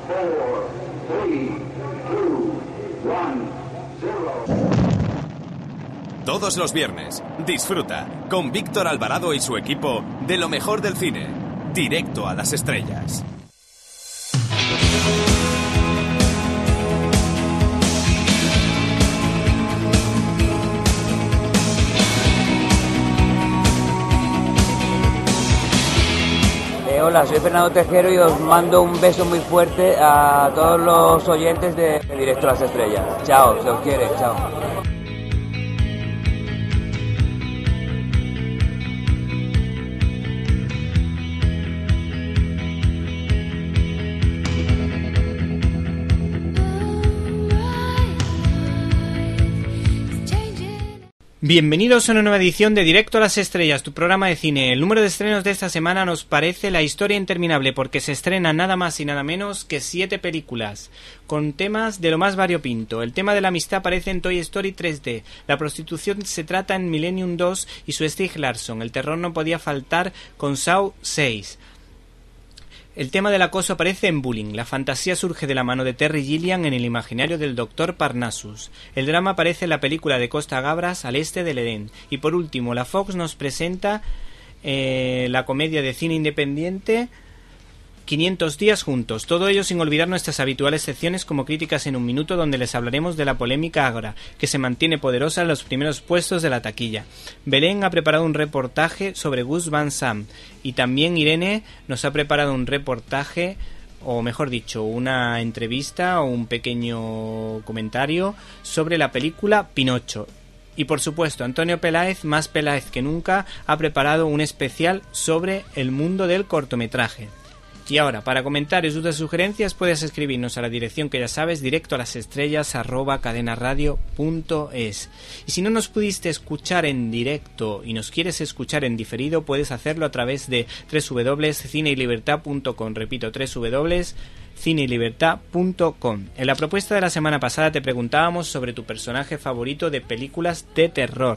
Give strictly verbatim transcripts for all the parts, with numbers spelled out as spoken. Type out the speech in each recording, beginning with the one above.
four, three, two, one, zero. Todos los viernes, disfruta con Víctor Alvarado y su equipo de lo mejor del cine. Directo a las estrellas. Hola, soy Fernando Tejero y os mando un beso muy fuerte a todos los oyentes de Directo a las Estrellas. Chao, se os quiere, chao. Bienvenidos a una nueva edición de Directo a las Estrellas, tu programa de cine. El número de estrenos de esta semana nos parece la historia interminable porque se estrenan nada más y nada menos que siete películas, con temas de lo más variopinto. El tema de la amistad aparece en Toy Story tres D, la prostitución se trata en Millennium dos y su Stieg Larsson, el terror no podía faltar con Saw seis. El tema del acoso aparece en Bullying, la fantasía surge de la mano de Terry Gilliam en el imaginario del doctor Parnassus. El drama aparece en la película de Costa Gabras, Al este del Edén. Y por último, la Fox nos presenta eh, la comedia de cine independiente quinientos días juntos, todo ello sin olvidar nuestras habituales secciones como Críticas en un Minuto, donde les hablaremos de la polémica Ágora, que se mantiene poderosa en los primeros puestos de la taquilla. Belén ha preparado un reportaje sobre Gus Van Sant y también Irene nos ha preparado un reportaje, o mejor dicho, una entrevista o un pequeño comentario sobre la película Pinocho. Y por supuesto, Antonio Peláez, más Peláez que nunca, ha preparado un especial sobre el mundo del cortometraje. Y ahora, para comentarios, dudas, sugerencias, puedes escribirnos a la dirección que ya sabes, directo a las estrellas arroba cadenaradio punto es. Y si no nos pudiste escuchar en directo y nos quieres escuchar en diferido, puedes hacerlo a través de doble u doble u doble u punto cine y libertad punto com. Repito, doble u doble u doble u punto cine y libertad punto com. En la propuesta de la semana pasada te preguntábamos sobre tu personaje favorito de películas de terror.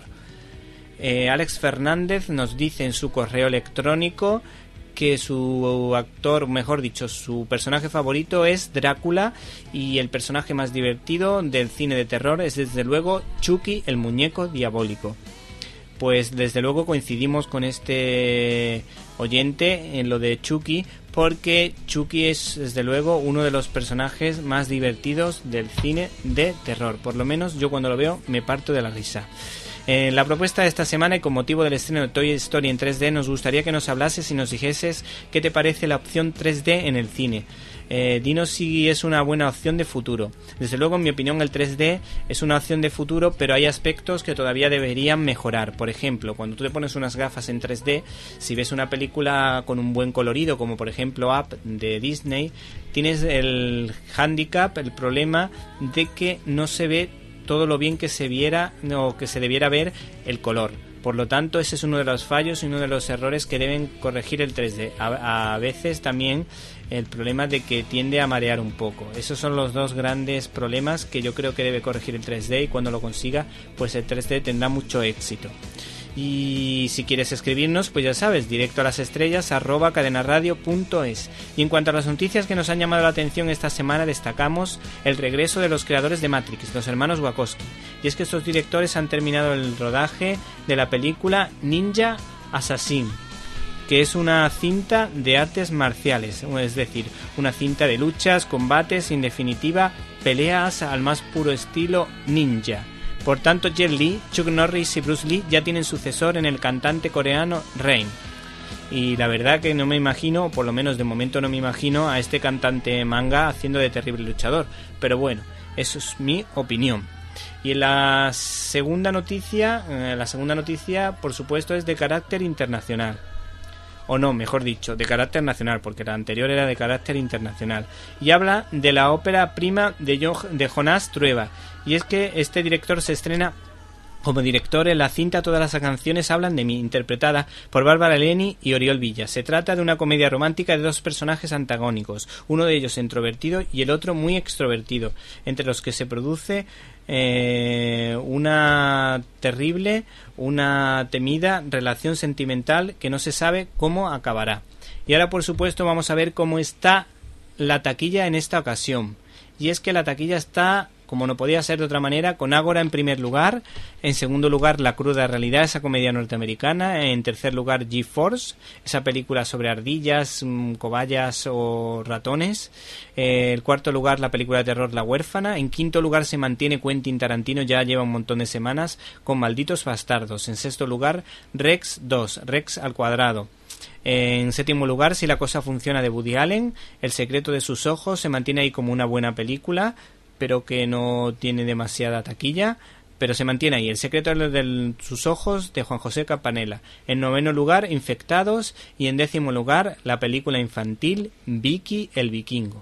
Eh, Alex Fernández nos dice en su correo electrónico que su actor, mejor dicho, su personaje favorito es Drácula y el personaje más divertido del cine de terror es desde luego Chucky, el muñeco diabólico. Pues desde luego coincidimos con este oyente en lo de Chucky, porque Chucky es desde luego uno de los personajes más divertidos del cine de terror. Por lo menos yo cuando lo veo me parto de la risa. En la propuesta de esta semana y con motivo del estreno de Toy Story en tres D nos gustaría que nos hablases y nos dijeses qué te parece la opción tres D en el cine. Eh, dinos si es una buena opción de futuro. Desde luego, en mi opinión, el tres D es una opción de futuro, pero hay aspectos que todavía deberían mejorar. Por ejemplo, cuando tú te pones unas gafas en tres D, si ves una película con un buen colorido, como por ejemplo Up de Disney, tienes el hándicap, el problema de que no se ve todo lo bien que se viera o que se debiera ver el color. Por lo tanto, ese es uno de los fallos y uno de los errores que deben corregir el tres D. A, a veces también el problema de que tiende a marear un poco. Esos son los dos grandes problemas que yo creo que debe corregir el tres D, y cuando lo consiga, pues el tres D tendrá mucho éxito. Y si quieres escribirnos, pues ya sabes, directo a las estrellas arroba cadenaradio punto es. Y en cuanto a las noticias que nos han llamado la atención esta semana, destacamos el regreso de los creadores de Matrix, los hermanos Wachowski. Y es que estos directores han terminado el rodaje de la película Ninja Assassin, que es una cinta de artes marciales, es decir, una cinta de luchas, combates, en definitiva, peleas al más puro estilo ninja. Por tanto, Jet Li, Chuck Norris y Bruce Lee ya tienen sucesor en el cantante coreano Rain. Y la verdad que no me imagino, o por lo menos de momento no me imagino, a este cantante manga haciendo de terrible luchador. Pero bueno, eso es mi opinión. Y en la segunda noticia, eh, la segunda noticia, por supuesto, es de carácter internacional. O no, mejor dicho, de carácter nacional, porque la anterior era de carácter internacional. Y habla de la ópera prima de, jo- de Jonás Trueba. Y es que este director se estrena como director en la cinta Todas las canciones hablan de mí, interpretada por Bárbara Leni y Oriol Villa. Se trata de una comedia romántica de dos personajes antagónicos, uno de ellos introvertido y el otro muy extrovertido, entre los que se produce eh, una terrible, una temida relación sentimental que no se sabe cómo acabará. Y ahora, por supuesto, vamos a ver cómo está la taquilla en esta ocasión. Y es que la taquilla está, como no podía ser de otra manera, con Ágora en primer lugar, en segundo lugar La cruda realidad, esa comedia norteamericana, en tercer lugar G-Force, esa película sobre ardillas, cobayas o ratones, eh, el cuarto lugar la película de terror La huérfana, en quinto lugar se mantiene Quentin Tarantino, ya lleva un montón de semanas, con Malditos bastardos, en sexto lugar Rex dos, Rex al cuadrado. En séptimo lugar, Si la cosa funciona, de Woody Allen. El secreto de sus ojos se mantiene ahí como una buena película, pero que no tiene demasiada taquilla, pero se mantiene ahí. El secreto de sus ojos, de Juan José Campanella. En noveno lugar, Infectados. Y en décimo lugar, la película infantil Vicky el Vikingo.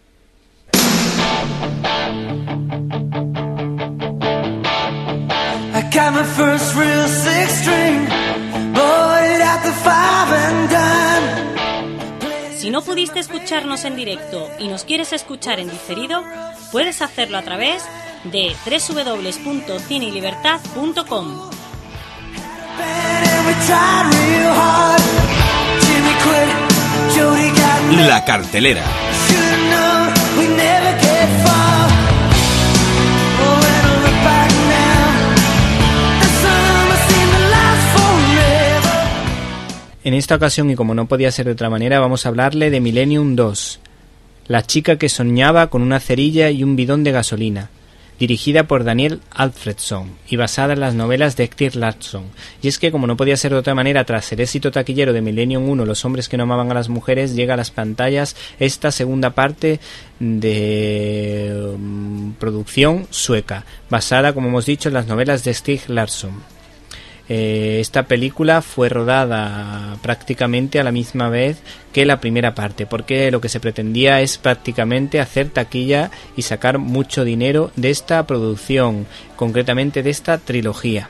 I got my first real six string, bought it at the five and dime. Si no pudiste escucharnos en directo y nos quieres escuchar en diferido, puedes hacerlo a través de doble u doble u doble u punto cine y libertad punto com. La cartelera. En esta ocasión, y como no podía ser de otra manera, vamos a hablarle de Millennium dos, la chica que soñaba con una cerilla y un bidón de gasolina, dirigida por Daniel Alfredson y basada en las novelas de Ecktir Larsson. Y es que, como no podía ser de otra manera, tras el éxito taquillero de Millennium uno, Los hombres que no amaban a las mujeres, llega a las pantallas esta segunda parte de um, producción sueca, basada, como hemos dicho, en las novelas de Stig Larsson. Eh, esta película fue rodada prácticamente a la misma vez que la primera parte, porque lo que se pretendía es prácticamente hacer taquilla y sacar mucho dinero de esta producción, concretamente de esta trilogía.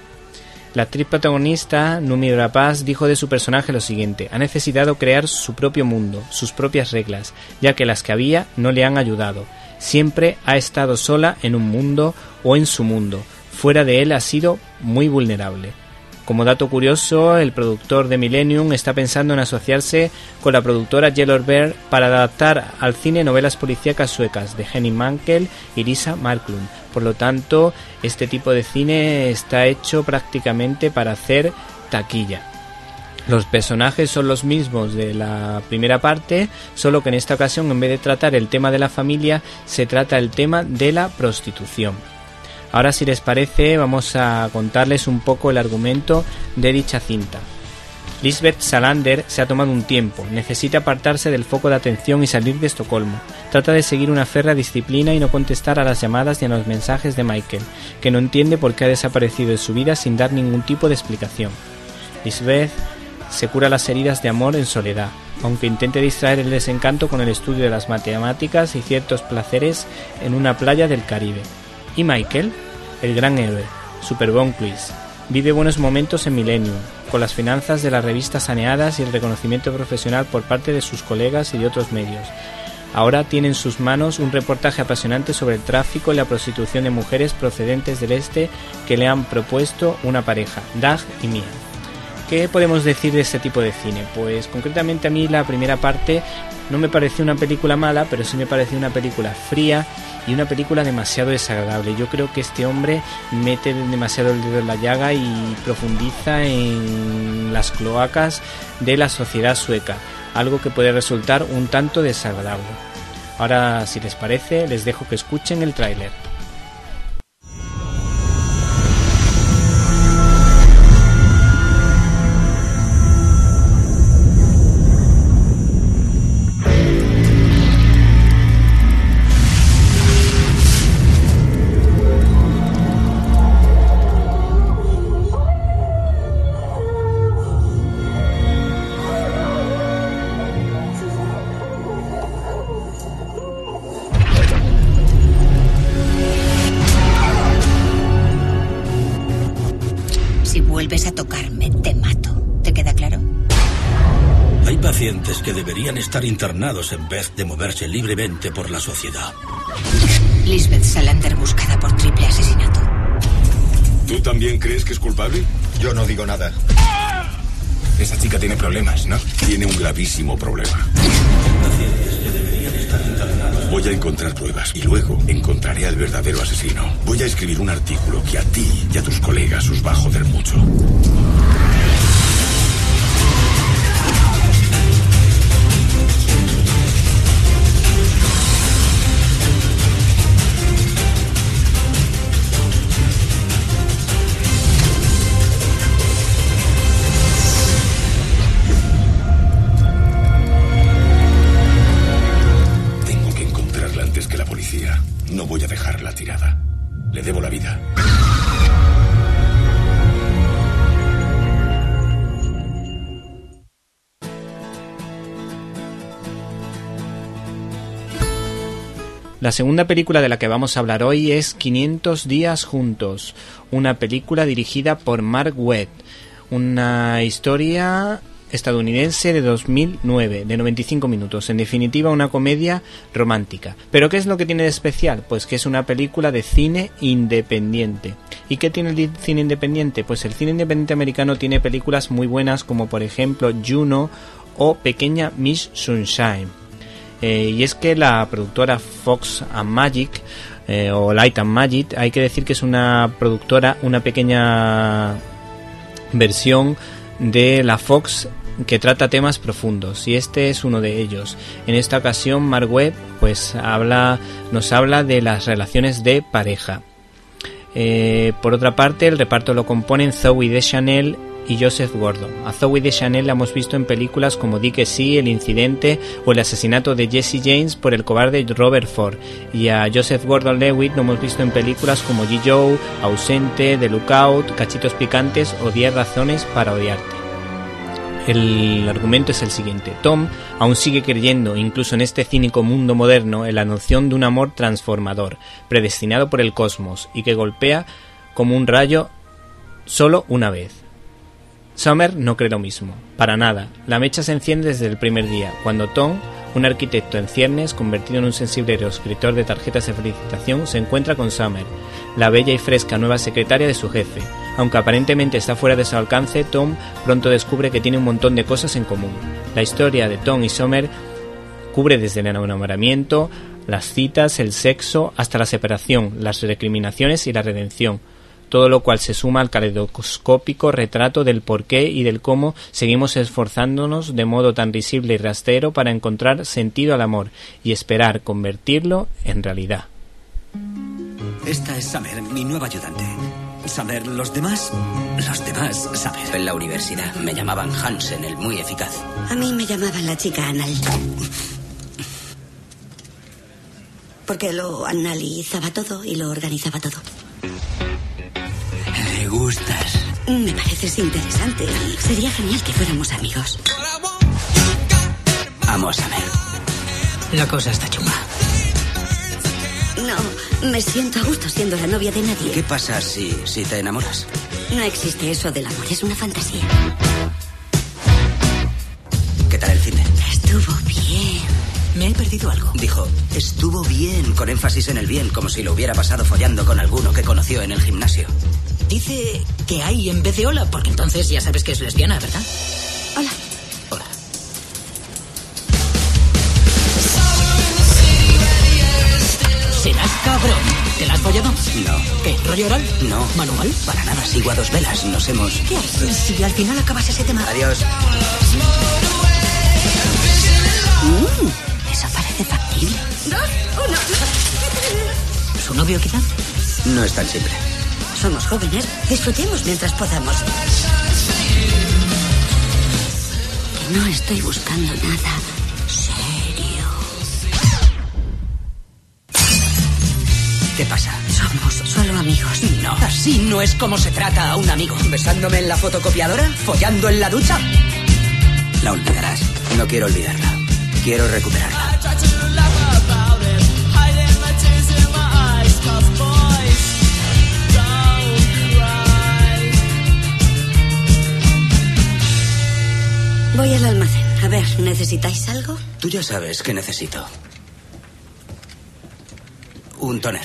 La actriz protagonista, Noomi Rapace, dijo de su personaje lo siguiente: ha necesitado crear su propio mundo, sus propias reglas, ya que las que había no le han ayudado. Siempre ha estado sola en un mundo o en su mundo. Fuera de él ha sido muy vulnerable. Como dato curioso, el productor de Millennium está pensando en asociarse con la productora Yellow Bear para adaptar al cine novelas policíacas suecas de Henning Mankell y Lisa Marklund. Por lo tanto, este tipo de cine está hecho prácticamente para hacer taquilla. Los personajes son los mismos de la primera parte, solo que en esta ocasión, en vez de tratar el tema de la familia, se trata el tema de la prostitución. Ahora, si les parece, vamos a contarles un poco el argumento de dicha cinta. Lisbeth Salander se ha tomado un tiempo, necesita apartarse del foco de atención y salir de Estocolmo. Trata de seguir una férrea disciplina y no contestar a las llamadas y a los mensajes de Michael, que no entiende por qué ha desaparecido de su vida sin dar ningún tipo de explicación. Lisbeth se cura las heridas de amor en soledad, aunque intente distraer el desencanto con el estudio de las matemáticas y ciertos placeres en una playa del Caribe. Y Michael, el gran héroe, Super Bon Quiz, vive buenos momentos en Millennium, con las finanzas de la revista saneadas y el reconocimiento profesional por parte de sus colegas y de otros medios. Ahora tiene en sus manos un reportaje apasionante sobre el tráfico y la prostitución de mujeres procedentes del este que le han propuesto una pareja, Dag y Mia. ¿Qué podemos decir de este tipo de cine? Pues concretamente a mí la primera parte no me pareció una película mala, pero sí me pareció una película fría y una película demasiado desagradable. Yo creo que este hombre mete demasiado el dedo en la llaga y profundiza en las cloacas de la sociedad sueca, algo que puede resultar un tanto desagradable. Ahora, si les parece, les dejo que escuchen el tráiler. Que deberían estar internados en vez de moverse libremente por la sociedad. Lisbeth Salander buscada por triple asesinato. ¿Tú también crees que es culpable? Yo no digo nada. Esa chica tiene problemas, ¿no? Tiene un gravísimo problema. Pacientes que deberían a encontrar pruebas y luego encontraré al verdadero asesino. Voy a escribir un artículo que a ti y a tus colegas os va a joder mucho. No voy a dejarla tirada. Le debo la vida. La segunda película de la que vamos a hablar hoy es quinientos días juntos, una película dirigida por Mark Webb, una historia estadounidense de dos mil nueve, de noventa y cinco minutos, en definitiva una comedia romántica. ¿Pero qué es lo que tiene de especial? Pues que es una película de cine independiente. ¿Y qué tiene el cine independiente? Pues el cine independiente americano tiene películas muy buenas como por ejemplo Juno o Pequeña Miss Sunshine. Eh, y es que la productora Fox and Magic eh, o Light and Magic, hay que decir que es una productora, una pequeña versión de la Fox que trata temas profundos, y este es uno de ellos. En esta ocasión Mark Webb pues habla, nos habla de las relaciones de pareja. Eh, por otra parte, el reparto lo componen Zooey Deschanel y Joseph Gordon. A Zooey Deschanel la hemos visto en películas como Dick Sí, El Incidente o El asesinato de Jesse James por el cobarde Robert Ford, y a Joseph Gordon-Levitt lo hemos visto en películas como G. Joe, Ausente, The Lookout, Cachitos Picantes o diez razones para odiarte. El argumento es el siguiente. Tom aún sigue creyendo, incluso en este cínico mundo moderno, en la noción de un amor transformador, predestinado por el cosmos y que golpea como un rayo solo una vez. Summer no cree lo mismo, para nada. La mecha se enciende desde el primer día, cuando Tom, un arquitecto en ciernes, convertido en un sensible escritor de tarjetas de felicitación, se encuentra con Summer, la bella y fresca nueva secretaria de su jefe. Aunque aparentemente está fuera de su alcance, Tom pronto descubre que tiene un montón de cosas en común. La historia de Tom y Summer cubre desde el enamoramiento, las citas, el sexo, hasta la separación, las recriminaciones y la redención. Todo lo cual se suma al caleidoscópico retrato del porqué y del cómo seguimos esforzándonos de modo tan risible y rastrero para encontrar sentido al amor y esperar convertirlo en realidad. Esta es Summer, mi nueva ayudante. Summer, los demás, los demás, Summer. En la universidad me llamaban Hansen, el muy eficaz. A mí me llamaban la chica anal. Porque lo analizaba todo y lo organizaba todo. Me gustas. Me pareces interesante y sería genial que fuéramos amigos. Amo a Summer. La cosa está chunga. No, me siento a gusto siendo la novia de nadie. ¿Qué pasa si, si te enamoras? No existe eso del amor, es una fantasía. ¿Qué tal el cine? Estuvo bien. Me he perdido algo. Dijo, estuvo bien, con énfasis en el bien, como si lo hubiera pasado follando con alguno que conoció en el gimnasio. Dice que hay en vez de hola, porque entonces ya sabes que es lesbiana, ¿verdad? Hola. Hola. ¿Serás cabrón? ¿Te la has follado? No. ¿Qué? ¿Rollo oral? No. ¿Manual? Para nada, sigo a dos velas. Nos hemos... ¿Qué haces si al final acabas ese tema? Adiós. Mm, eso parece factible. Dos, uno. ¿Su novio quizá? No es tan simple. Somos jóvenes, disfrutemos mientras podamos. Que no estoy buscando nada serio. ¿Qué pasa? Somos solo amigos. No, así no es como se trata a un amigo. ¿Besándome en la fotocopiadora? ¿Follando en la ducha? La olvidarás. No quiero olvidarla. Quiero recuperarla. Voy al almacén. A ver, ¿necesitáis algo? Tú ya sabes que necesito. Un toner.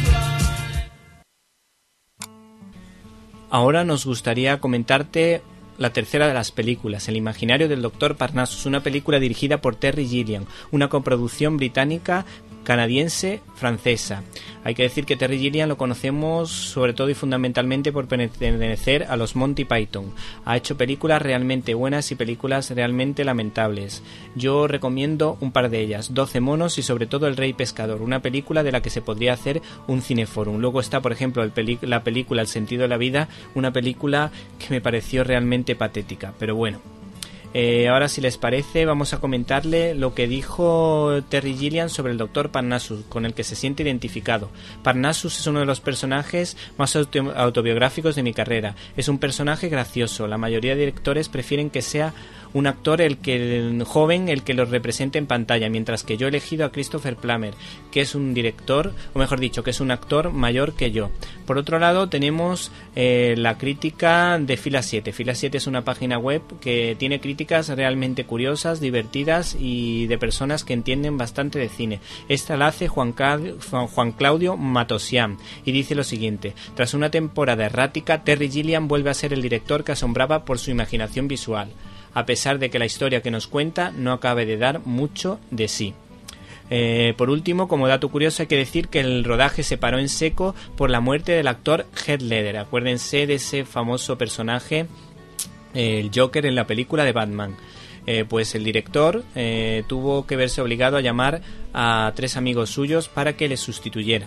Ahora nos gustaría comentarte la tercera de las películas, El imaginario del doctor Parnassus, una película dirigida por Terry Gilliam, una coproducción británica, canadiense, francesa. Hay que decir que Terry Gilliam lo conocemos sobre todo y fundamentalmente por pertenecer a los Monty Python. Ha hecho películas realmente buenas y películas realmente lamentables. Yo recomiendo un par de ellas, doce monos y sobre todo El rey pescador, una película de la que se podría hacer un cineforum. Luego está, por ejemplo, el peli- la película El sentido de la vida, una película que me pareció realmente patética, pero bueno. Eh, ahora, si les parece, vamos a comentarle lo que dijo Terry Gilliam sobre el doctor Parnassus, con el que se siente identificado. Parnassus es uno de los personajes más auto- autobiográficos de mi carrera. Es un personaje gracioso. La mayoría de directores prefieren que sea un actor el que el joven el que los represente en pantalla, mientras que yo he elegido a Christopher Plummer, que es un director, o mejor dicho, que es un actor mayor que yo. Por otro lado, tenemos eh, la crítica de Fila siete. Fila siete es una página web que tiene críticas realmente curiosas, divertidas y de personas que entienden bastante de cine. Esta la hace Juan, Claudio, Juan Claudio Matosian y dice lo siguiente: tras una temporada errática, Terry Gilliam vuelve a ser el director que asombraba por su imaginación visual, a pesar de que la historia que nos cuenta no acabe de dar mucho de sí. Eh, por último, como dato curioso, hay que decir que el rodaje se paró en seco por la muerte del actor Heath Ledger. Acuérdense de ese famoso personaje, eh, el Joker en la película de Batman. Eh, pues el director eh, tuvo que verse obligado a llamar a tres amigos suyos para que le sustituyeran.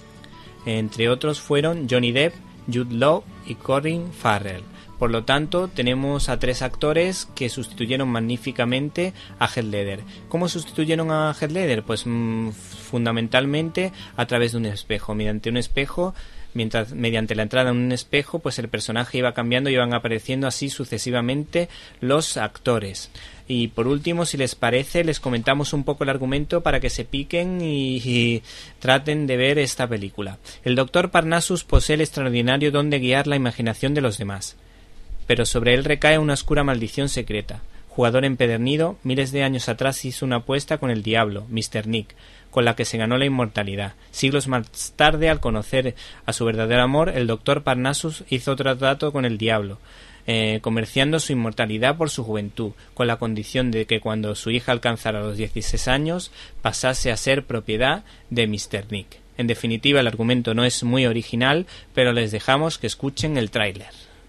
Entre otros fueron Johnny Depp, Jude Law y Colin Farrell. Por lo tanto, tenemos a tres actores que sustituyeron magníficamente a Heath Ledger. ¿Cómo sustituyeron a Heath Ledger? Pues mmm, fundamentalmente a través de un espejo. Mediante un espejo, mientras mediante la entrada en un espejo, pues el personaje iba cambiando y iban apareciendo así sucesivamente los actores. Y por último, si les parece, les comentamos un poco el argumento para que se piquen y, y traten de ver esta película. El doctor Parnassus posee el extraordinario don de guiar la imaginación de los demás, pero sobre él recae una oscura maldición secreta. Jugador empedernido, miles de años atrás hizo una apuesta con el diablo, mister Nick, con la que se ganó la inmortalidad. Siglos más tarde, al conocer a su verdadero amor, el doctor Parnassus hizo otro trato con el diablo, eh, comerciando su inmortalidad por su juventud, con la condición de que cuando su hija alcanzara los dieciséis años, pasase a ser propiedad de mister Nick. En definitiva, el argumento no es muy original, pero les dejamos que escuchen el tráiler.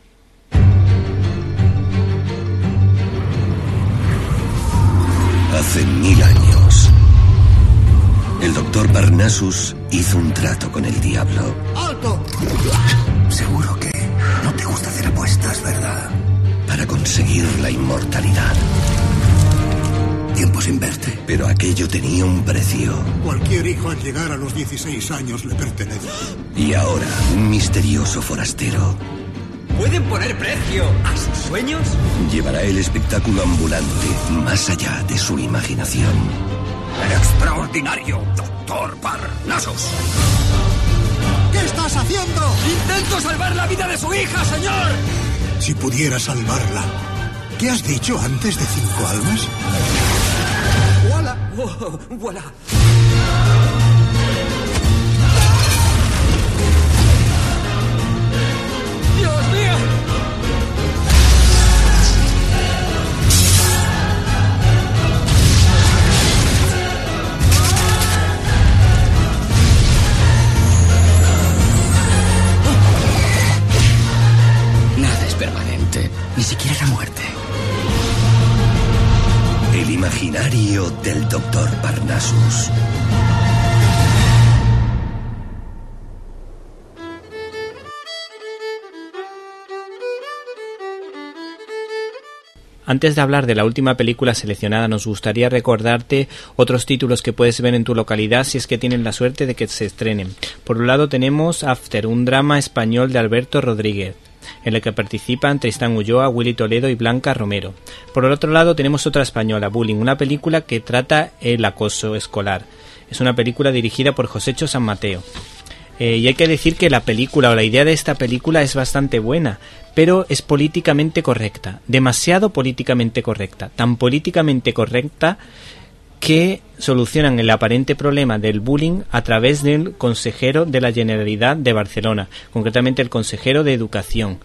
Hace mil años, el doctor Parnassus hizo un trato con el diablo. ¡Alto! Seguro que no te gusta hacer apuestas, ¿verdad? Para conseguir la inmortalidad. Tiempo sin verte, pero aquello tenía un precio. Cualquier hijo al llegar a los dieciséis años le pertenece. Y ahora, un misterioso forastero ¿pueden poner precio a sus sueños? llevará el espectáculo ambulante más allá de su imaginación. El extraordinario doctor Parnassus. ¿Qué estás haciendo? ¡Intento salvar la vida de su hija, señor! Si pudiera salvarla. ¿Qué has dicho antes de cinco almas? ¡Voilà! Oh, ¡Voilà! ¡Dios mío! Nada es permanente, ni siquiera la muerte. El imaginario del doctor Parnassus. Antes de hablar de la última película seleccionada, nos gustaría recordarte otros títulos que puedes ver en tu localidad si es que tienen la suerte de que se estrenen. Por un lado tenemos After, un drama español de Alberto Rodríguez, en el que participan Tristán Ulloa, Willy Toledo y Blanca Romero. Por el otro lado tenemos otra española, Bullying, una película que trata el acoso escolar. Es una película dirigida por Josécho San Mateo. Eh, y hay que decir que la película o la idea de esta película es bastante buena, pero es políticamente correcta, demasiado políticamente correcta, tan políticamente correcta que solucionan el aparente problema del bullying a través del consejero de la Generalidad de Barcelona, concretamente el consejero de Educación.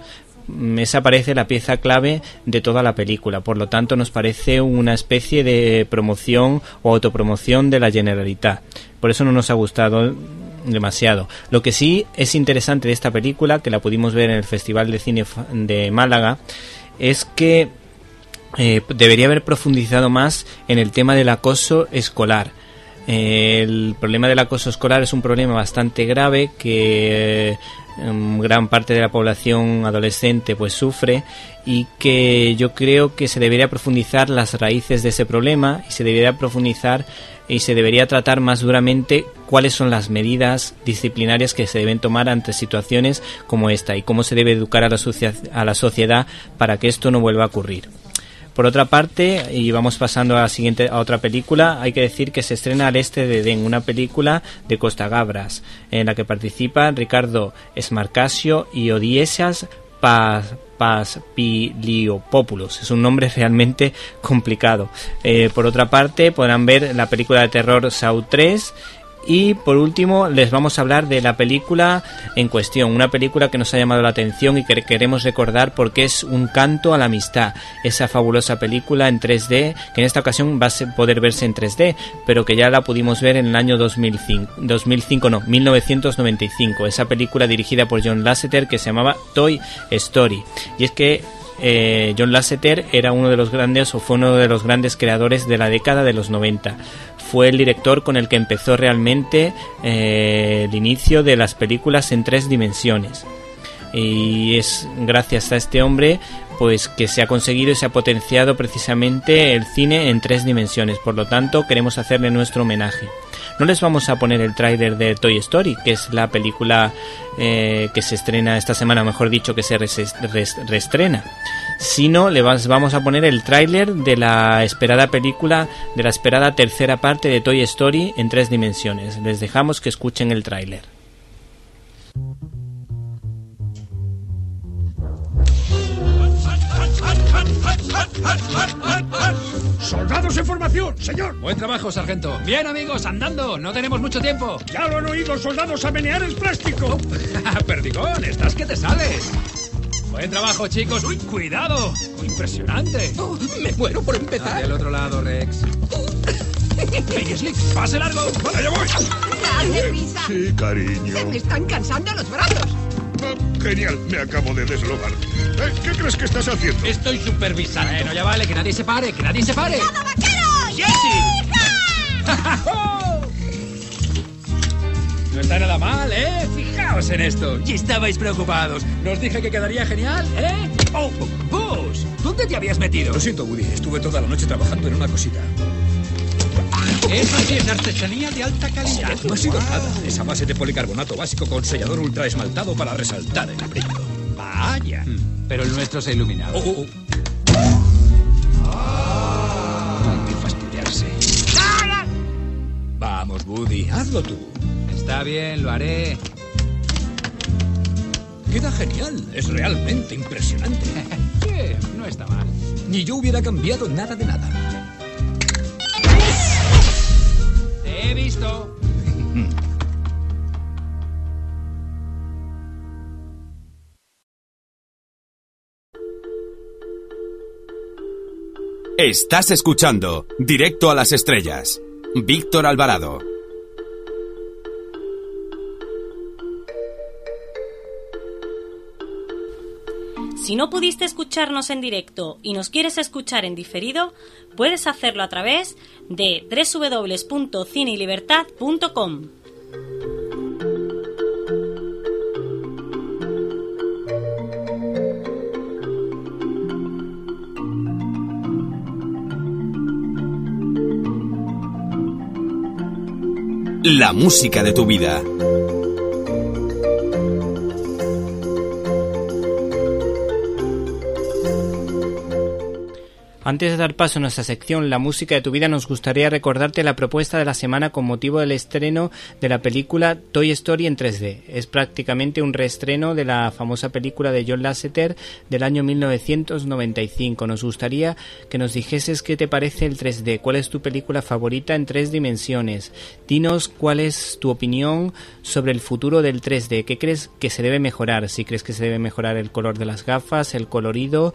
esa parece la pieza clave de toda la película. Por lo tanto, nos parece una especie de promoción o autopromoción de la Generalitat. Por eso no nos ha gustado demasiado. Lo que sí es interesante de esta película, que la pudimos ver en el Festival de Cine de Málaga, es que eh, debería haber profundizado más en el tema del acoso escolar. Eh, el problema del acoso escolar es un problema bastante grave que eh, gran parte de la población adolescente pues sufre, y que yo creo que se debería profundizar las raíces de ese problema, y se debería profundizar y se debería tratar más duramente cuáles son las medidas disciplinarias que se deben tomar ante situaciones como esta, y cómo se debe educar a la, socia- a la sociedad para que esto no vuelva a ocurrir. Por otra parte, y vamos pasando a la siguiente, a otra película, hay que decir que se estrena Al este de Edén, una película de Costa Gabras, en la que participan Ricardo Smarcasio y Odiesas Paz, Paspiliopoulos. Es un nombre realmente complicado. Eh, por otra parte, podrán ver la película de terror Saw tres. Y por último les vamos a hablar de la película en cuestión, una película que nos ha llamado la atención y que queremos recordar porque es un canto a la amistad, esa fabulosa película en tres D, que en esta ocasión va a poder verse en tres D, pero que ya la pudimos ver en el año dos mil cinco, dos mil cinco no, mil novecientos noventa y cinco, esa película dirigida por John Lasseter que se llamaba Toy Story. Y es que Eh, John Lasseter era uno de los grandes o fue uno de los grandes creadores de la década de los noventa. Fue el director con el que empezó realmente eh, el inicio de las películas en tres dimensiones, y es gracias a este hombre pues que se ha conseguido y se ha potenciado precisamente el cine en tres dimensiones. Por lo tanto, queremos hacerle nuestro homenaje. No les vamos a poner el tráiler de Toy Story, que es la película eh, que se estrena esta semana, mejor dicho, que se res, res, reestrena, sino le vas, vamos a poner el tráiler de la esperada película, de la esperada tercera parte de Toy Story en tres dimensiones. Les dejamos que escuchen el tráiler. ¡Soldados en formación, señor! Buen trabajo, sargento. Bien, amigos, andando. No tenemos mucho tiempo. ¡Ya lo han oído, soldados, a menear el plástico! Perdigón, estás que te sales. Buen trabajo, chicos. ¡Uy, cuidado! ¡Impresionante! Oh, me muero por empezar. Al otro lado, Rex. ¡Hey, Slick! ¡Pase largo! ¡Allá voy! ¡Dale prisa! Sí, cariño. Se me están cansando los brazos. Oh, genial, me acabo de deslogar. ¿Eh? ¿Qué crees que estás haciendo? Estoy supervisando. Bueno, ya vale, que nadie se pare, que nadie se pare. ¡Todo vaquero! ¡Jesse! No está nada mal, ¿eh? Fijaos en esto. Y estabais preocupados. ¿Nos dije que quedaría genial, eh? ¡Oh, Buzz! ¿Dónde te habías metido? Lo siento, Woody. Estuve toda la noche trabajando en una cosita. Eso sí es artesanía de alta calidad. No ha sido nada. Esa base de policarbonato básico con sellador ultra esmaltado para resaltar el brillo. Vaya. Mm, pero el nuestro se ha iluminado. Oh, oh, oh. No hay que fastidiarse. Vamos, Woody, hazlo tú. Está bien, lo haré. Queda genial. Es realmente impresionante. Sí, no está mal. Ni yo hubiera cambiado nada de nada. Te he visto. Estás escuchando Directo a las Estrellas. Víctor Alvarado. Si no pudiste escucharnos en directo y nos quieres escuchar en diferido, puedes hacerlo a través de doble u doble u doble u punto cine y libertad punto com. La música de tu vida. Antes de dar paso a nuestra sección La música de tu vida, nos gustaría recordarte la propuesta de la semana con motivo del estreno de la película Toy Story en tres D. Es prácticamente un reestreno de la famosa película de John Lasseter del año mil novecientos noventa y cinco. Nos gustaría que nos dijeses qué te parece el tres D, cuál es tu película favorita en tres dimensiones. Dinos cuál es tu opinión sobre el futuro del tres D, qué crees que se debe mejorar, si crees que se debe mejorar el color de las gafas, el colorido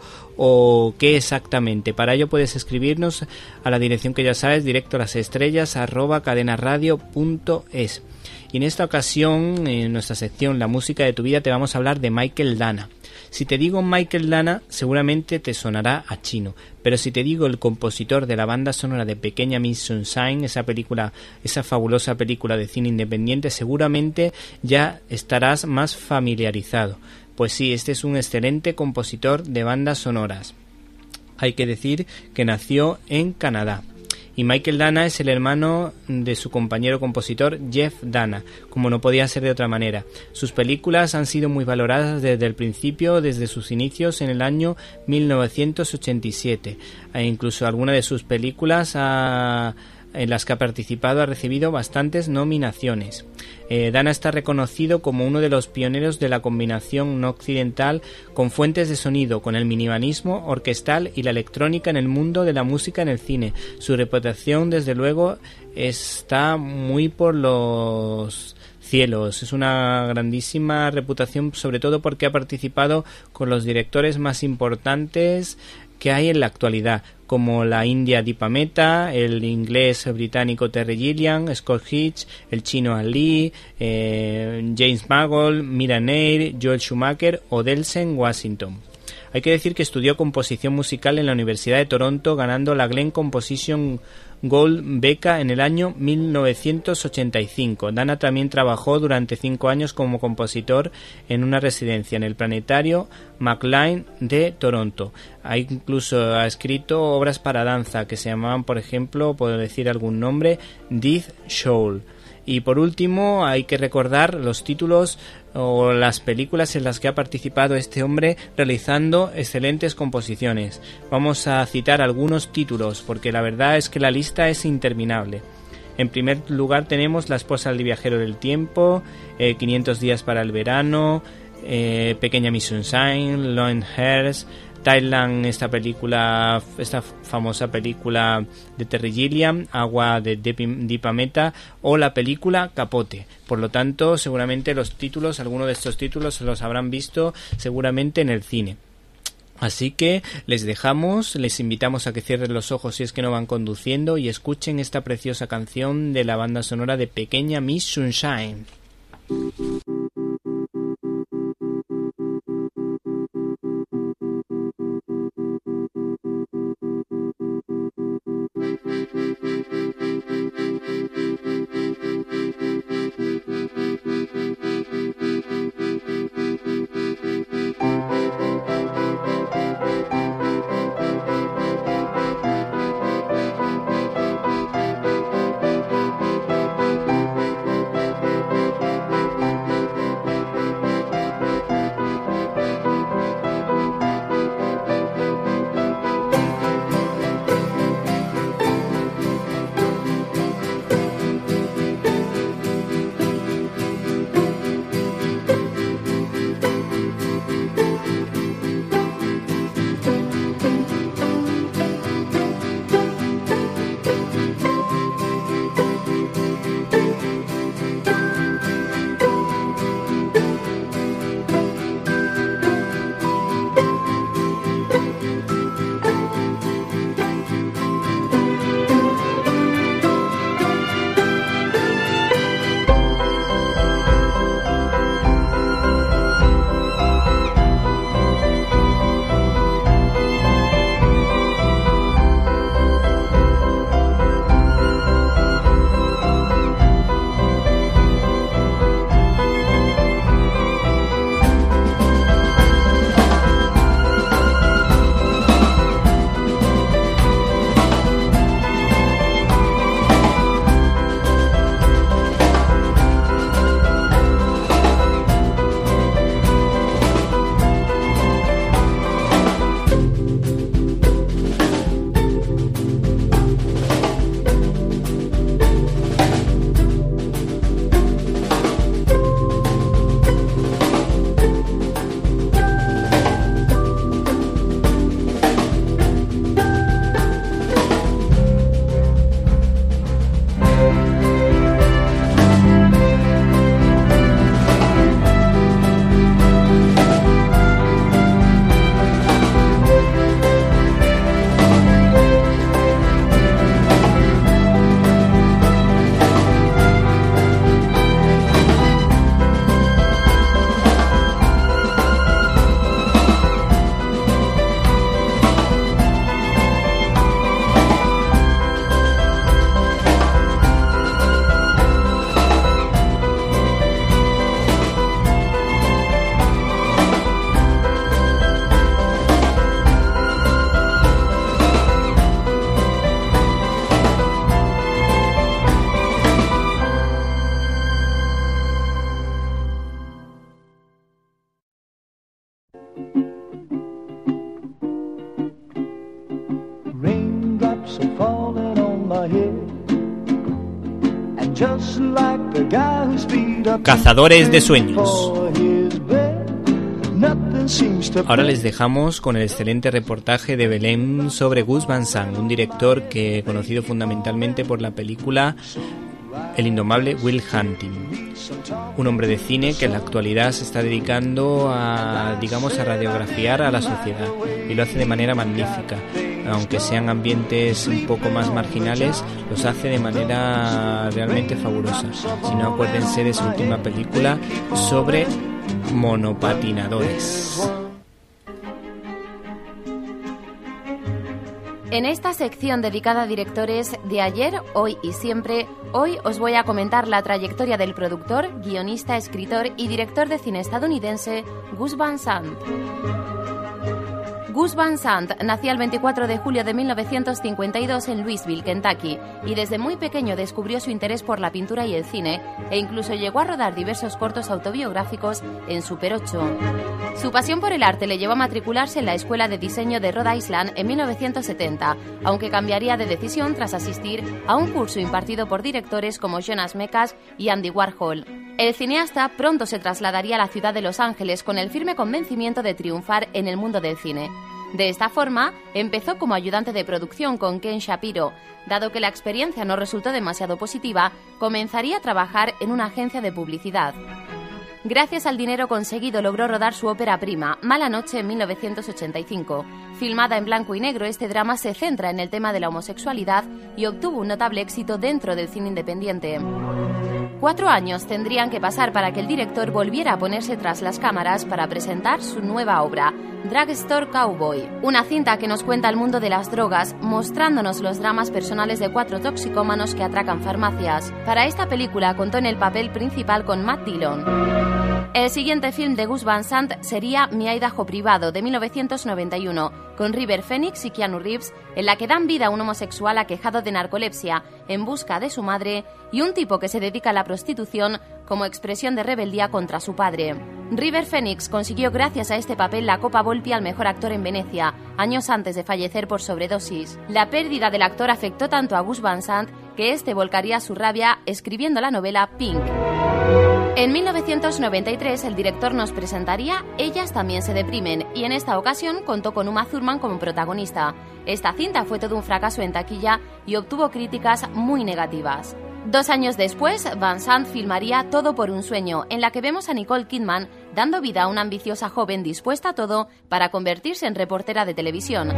o qué exactamente. Para ello puedes escribirnos a la dirección que ya sabes, directo a las estrellas arroba cadenaradio punto es. Y en esta ocasión, en nuestra sección La música de tu vida, te vamos a hablar de Michael Dana. Si te digo Michael Dana, seguramente te sonará a chino, pero si te digo el compositor de la banda sonora de Pequeña Miss Sunshine, esa película, esa fabulosa película de cine independiente, seguramente ya estarás más familiarizado. Pues sí, este es un excelente compositor de bandas sonoras. Hay que decir que nació en Canadá. Y Michael Dana es el hermano de su compañero compositor Jeff Dana, como no podía ser de otra manera. Sus películas han sido muy valoradas desde el principio, desde sus inicios en el año mil novecientos ochenta y siete. E incluso alguna de sus películas ha... en las que ha participado ha recibido bastantes nominaciones. Eh, Dana está reconocido como uno de los pioneros de la combinación no occidental con fuentes de sonido, con el minimalismo orquestal y la electrónica en el mundo de la música en el cine. Su reputación, desde luego, está muy por los cielos. Es una grandísima reputación, sobre todo porque ha participado con los directores más importantes que hay en la actualidad, como la india Deepa Mehta, el inglés británico Terry Gilliam, Scott Hitch, el chino Ali, eh, James Mangold, Mira Neir, Joel Schumacher o Denzel Washington. Hay que decir que estudió composición musical en la Universidad de Toronto, ganando la Glenn Composition Gold beca en el año mil novecientos ochenta y cinco. Dana también trabajó durante cinco años como compositor en una residencia en el Planetario McLean de Toronto. Ha incluso ha escrito obras para danza que se llamaban, por ejemplo, puedo decir algún nombre, Death Show. Y por último hay que recordar los títulos o las películas en las que ha participado este hombre realizando excelentes composiciones. Vamos a citar algunos títulos porque la verdad es que la lista es interminable. En primer lugar tenemos La esposa del viajero del tiempo, eh, quinientos días para el verano, eh, Pequeña Miss Sunshine, Lone Hairs, Thailand, esta película, esta famosa película de Terry Gilliam, Agua de Deepa Mehta o la película Capote. Por lo tanto, seguramente los títulos, algunos de estos títulos los habrán visto seguramente en el cine. Así que les dejamos, les invitamos a que cierren los ojos si es que no van conduciendo y escuchen esta preciosa canción de la banda sonora de Pequeña Miss Sunshine. Cazadores de sueños. Ahora les dejamos con el excelente reportaje de Belén sobre Gus Van Sant, un director que conocido fundamentalmente por la película El indomable Will Hunting, un hombre de cine que en la actualidad se está dedicando a, digamos, a radiografiar a la sociedad, y lo hace de manera magnífica. Aunque sean ambientes un poco más marginales, los hace de manera realmente fabulosa. Si no, acuérdense de su última película sobre monopatinadores. En esta sección dedicada a directores de ayer, hoy y siempre, hoy os voy a comentar la trayectoria del productor, guionista, escritor y director de cine estadounidense Gus Van Sant. Gus Van Sant nació el veinticuatro de julio de mil novecientos cincuenta y dos en Louisville, Kentucky, y desde muy pequeño descubrió su interés por la pintura y el cine, e incluso llegó a rodar diversos cortos autobiográficos en Super ocho. Su pasión por el arte le llevó a matricularse en la Escuela de Diseño de Rhode Island en mil novecientos setenta, aunque cambiaría de decisión tras asistir a un curso impartido por directores como Jonas Mekas y Andy Warhol. El cineasta pronto se trasladaría a la ciudad de Los Ángeles con el firme convencimiento de triunfar en el mundo del cine. De esta forma, empezó como ayudante de producción con Ken Shapiro. Dado que la experiencia no resultó demasiado positiva, comenzaría a trabajar en una agencia de publicidad. Gracias al dinero conseguido logró rodar su ópera prima, Mala Noche, en mil novecientos ochenta y cinco. Filmada en blanco y negro, este drama se centra en el tema de la homosexualidad y obtuvo un notable éxito dentro del cine independiente. Cuatro años tendrían que pasar para que el director volviera a ponerse tras las cámaras para presentar su nueva obra, Drugstore Cowboy, una cinta que nos cuenta el mundo de las drogas, mostrándonos los dramas personales de cuatro toxicómanos que atracan farmacias. Para esta película contó en el papel principal con Matt Dillon. El siguiente film de Gus Van Sant sería Mi Idaho Privado, de mil novecientos noventa y uno, con River Phoenix y Keanu Reeves, en la que dan vida a un homosexual aquejado de narcolepsia en busca de su madre y un tipo que se dedica a la prostitución como expresión de rebeldía contra su padre. River Phoenix consiguió gracias a este papel la Copa Volpi al mejor actor en Venecia, años antes de fallecer por sobredosis. La pérdida del actor afectó tanto a Gus Van Sant que este volcaría su rabia escribiendo la novela Pink. En mil novecientos noventa y tres el director nos presentaría Ellas también se deprimen, y en esta ocasión contó con Uma Thurman como protagonista. Esta cinta fue todo un fracaso en taquilla y obtuvo críticas muy negativas. Dos años después, Van Sant filmaría Todo por un sueño, en la que vemos a Nicole Kidman dando vida a una ambiciosa joven dispuesta a todo para convertirse en reportera de televisión.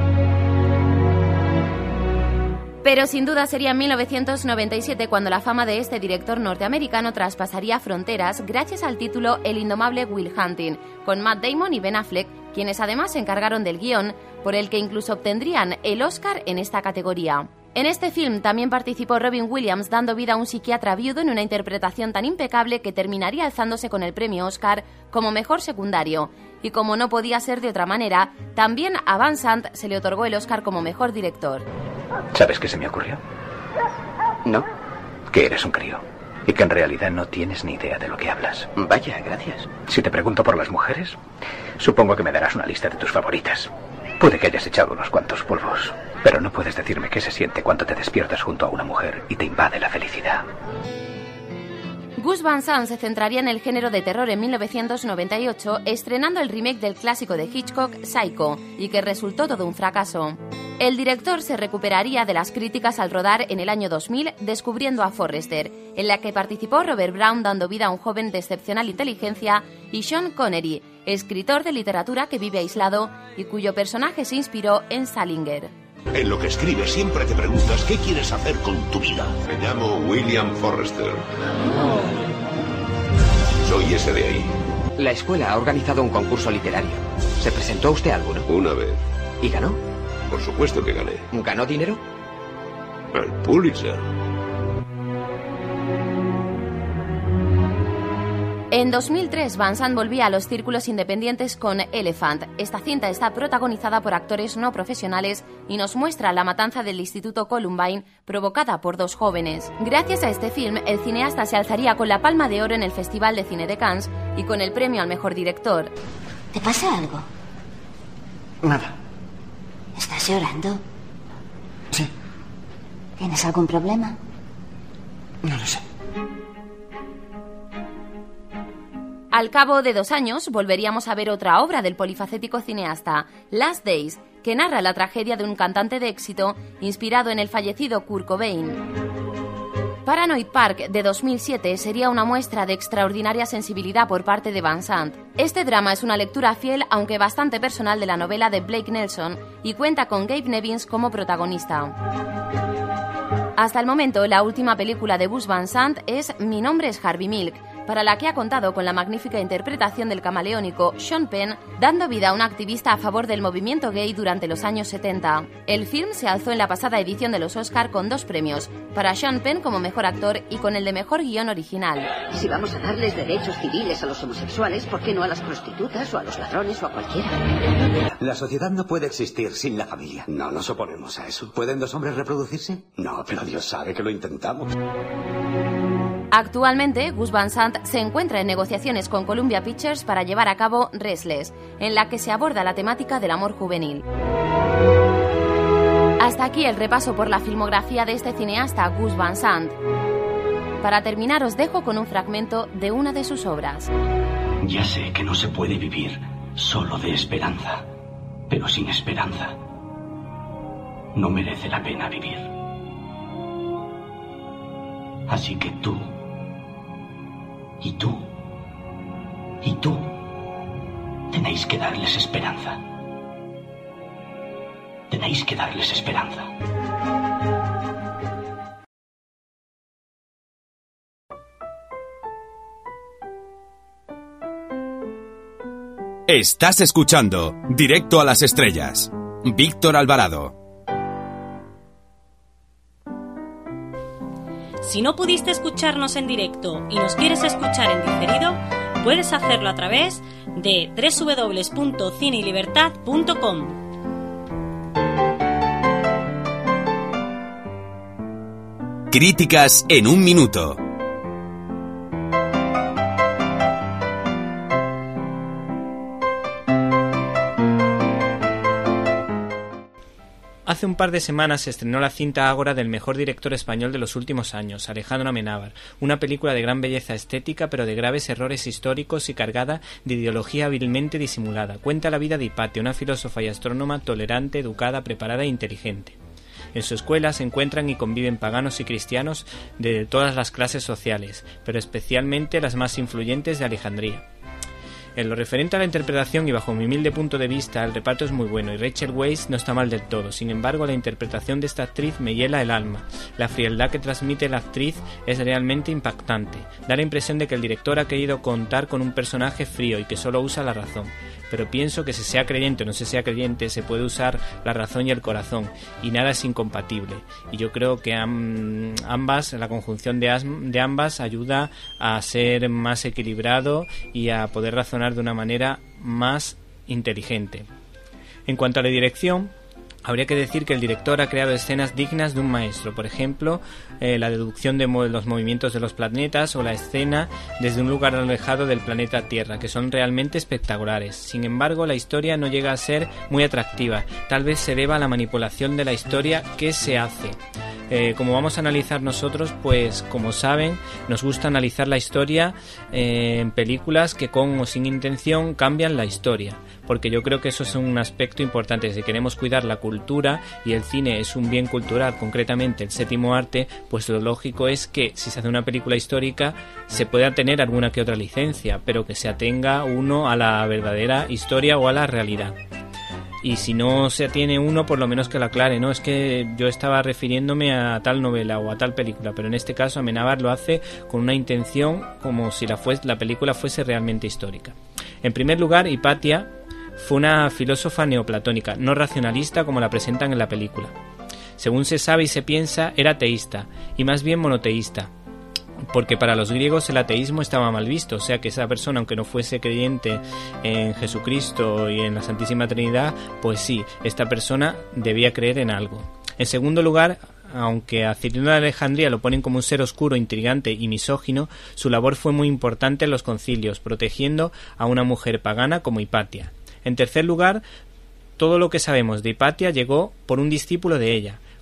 Pero sin duda sería en mil novecientos noventa y siete cuando la fama de este director norteamericano traspasaría fronteras gracias al título El indomable Will Hunting, con Matt Damon y Ben Affleck, quienes además se encargaron del guión, por el que incluso obtendrían el Oscar en esta categoría. En este film también participó Robin Williams dando vida a un psiquiatra viudo en una interpretación tan impecable que terminaría alzándose con el premio Oscar como mejor secundario. Y como no podía ser de otra manera, también a Van Sant se le otorgó el Oscar como mejor director. ¿Sabes qué se me ocurrió? ¿No? Que eres un crío y que en realidad no tienes ni idea de lo que hablas. Vaya, gracias. Si te pregunto por las mujeres, supongo que me darás una lista de tus favoritas. Puede que hayas echado unos cuantos polvos, pero no puedes decirme qué se siente cuando te despiertas junto a una mujer y te invade la felicidad. Gus Van Sant se centraría en el género de terror en mil novecientos noventa y ocho, estrenando el remake del clásico de Hitchcock, Psycho, y que resultó todo un fracaso. El director se recuperaría de las críticas al rodar en el año dos mil, Descubriendo a Forrester, en la que participó Robert Brown dando vida a un joven de excepcional inteligencia, y Sean Connery, escritor de literatura que vive aislado y cuyo personaje se inspiró en Salinger. En lo que escribes siempre te preguntas qué quieres hacer con tu vida. Me llamo William Forrester. Soy ese de ahí. La escuela ha organizado un concurso literario. ¿Se presentó usted a alguno? Una vez. ¿Y ganó? Por supuesto que gané. ¿Ganó dinero? El Pulitzer. En dos mil tres, Van Sant volvía a los círculos independientes con Elephant. Esta cinta está protagonizada por actores no profesionales y nos muestra la matanza del Instituto Columbine provocada por dos jóvenes. Gracias a este film, el cineasta se alzaría con la Palma de Oro en el Festival de Cine de Cannes y con el premio al mejor director. ¿Te pasa algo? Nada. ¿Estás llorando? Sí. ¿Tienes algún problema? No lo sé. Al cabo de dos años volveríamos a ver otra obra del polifacético cineasta, Last Days, que narra la tragedia de un cantante de éxito inspirado en el fallecido Kurt Cobain. Paranoid Park de dos mil siete sería una muestra de extraordinaria sensibilidad por parte de Van Sant. Este drama es una lectura fiel, aunque bastante personal, de la novela de Blake Nelson y cuenta con Gabe Nevins como protagonista. Hasta el momento, la última película de Gus Van Sant es Mi nombre es Harvey Milk, para la que ha contado con la magnífica interpretación del camaleónico Sean Penn, dando vida a una activista a favor del movimiento gay durante los años setenta. El film se alzó en la pasada edición de los Oscar con dos premios, para Sean Penn como mejor actor y con el de mejor guión original. Si vamos a darles derechos civiles a los homosexuales, ¿por qué no a las prostitutas o a los ladrones o a cualquiera? La sociedad no puede existir sin la familia. No nos oponemos a eso. ¿Pueden dos hombres reproducirse? No, pero Dios sabe que lo intentamos. Actualmente, Gus Van Sant se encuentra en negociaciones con Columbia Pictures para llevar a cabo Restless, en la que se aborda la temática del amor juvenil. Hasta aquí el repaso por la filmografía de este cineasta, Gus Van Sant. Para terminar, os dejo con un fragmento de una de sus obras. Ya sé que no se puede vivir solo de esperanza, pero sin esperanza no merece la pena vivir. Así que tú, y tú, y tú, tenéis que darles esperanza. Tenéis que darles esperanza. Estás escuchando Directo a las Estrellas. Víctor Alvarado. Si no pudiste escucharnos en directo y nos quieres escuchar en diferido, puedes hacerlo a través de doble u doble u doble u punto cine y libertad punto com. Críticas en un minuto. Hace un par de semanas se estrenó la cinta Ágora del mejor director español de los últimos años, Alejandro Amenábar, una película de gran belleza estética pero de graves errores históricos y cargada de ideología hábilmente disimulada. Cuenta la vida de Hipatia, una filósofa y astrónoma tolerante, educada, preparada e inteligente. En su escuela se encuentran y conviven paganos y cristianos de todas las clases sociales, pero especialmente las más influyentes de Alejandría. En lo referente a la interpretación y bajo mi humilde punto de vista, el reparto es muy bueno y Rachel Weisz no está mal del todo. Sin embargo, la interpretación de esta actriz me hiela el alma. La frialdad que transmite la actriz es realmente impactante. Da la impresión de que el director ha querido contar con un personaje frío y que solo usa la razón. Pero pienso que se sea creyente o no se sea creyente, se puede usar la razón y el corazón, y nada es incompatible. Y yo creo que am, ambas, la conjunción de, as, de ambas ayuda a ser más equilibrado y a poder razonar de una manera más inteligente. En cuanto a la dirección, habría que decir que el director ha creado escenas dignas de un maestro, por ejemplo, eh, la deducción de mo- los movimientos de los planetas o la escena desde un lugar alejado del planeta Tierra, que son realmente espectaculares. Sin embargo, la historia no llega a ser muy atractiva, tal vez se deba a la manipulación de la historia que se hace. Eh, como vamos a analizar nosotros, pues como saben, nos gusta analizar la historia eh, en películas que con o sin intención cambian la historia, porque yo creo que eso es un aspecto importante. Si queremos cuidar la cultura y el cine es un bien cultural, concretamente el séptimo arte, pues lo lógico es que si se hace una película histórica se pueda tener alguna que otra licencia, pero que se atenga uno a la verdadera historia o a la realidad. Y si no se atiene uno, por lo menos que lo aclare, ¿no? Es que yo estaba refiriéndome a tal novela o a tal película, pero en este caso Amenábar lo hace con una intención como si la, fuese, la película fuese realmente histórica. En primer lugar, Hipatia fue una filósofa neoplatónica, no racionalista como la presentan en la película. Según se sabe y se piensa, era teísta, y más bien monoteísta, porque para los griegos el ateísmo estaba mal visto, o sea que esa persona, aunque no fuese creyente en Jesucristo y en la Santísima Trinidad, pues sí, esta persona debía creer en algo. En segundo lugar, aunque a Cirilo de Alejandría lo ponen como un ser oscuro, intrigante y misógino, su labor fue muy importante en los concilios, protegiendo a una mujer pagana como Hipatia. En tercer lugar, todo lo que sabemos de Hipatia llegó por un discípulo de ella,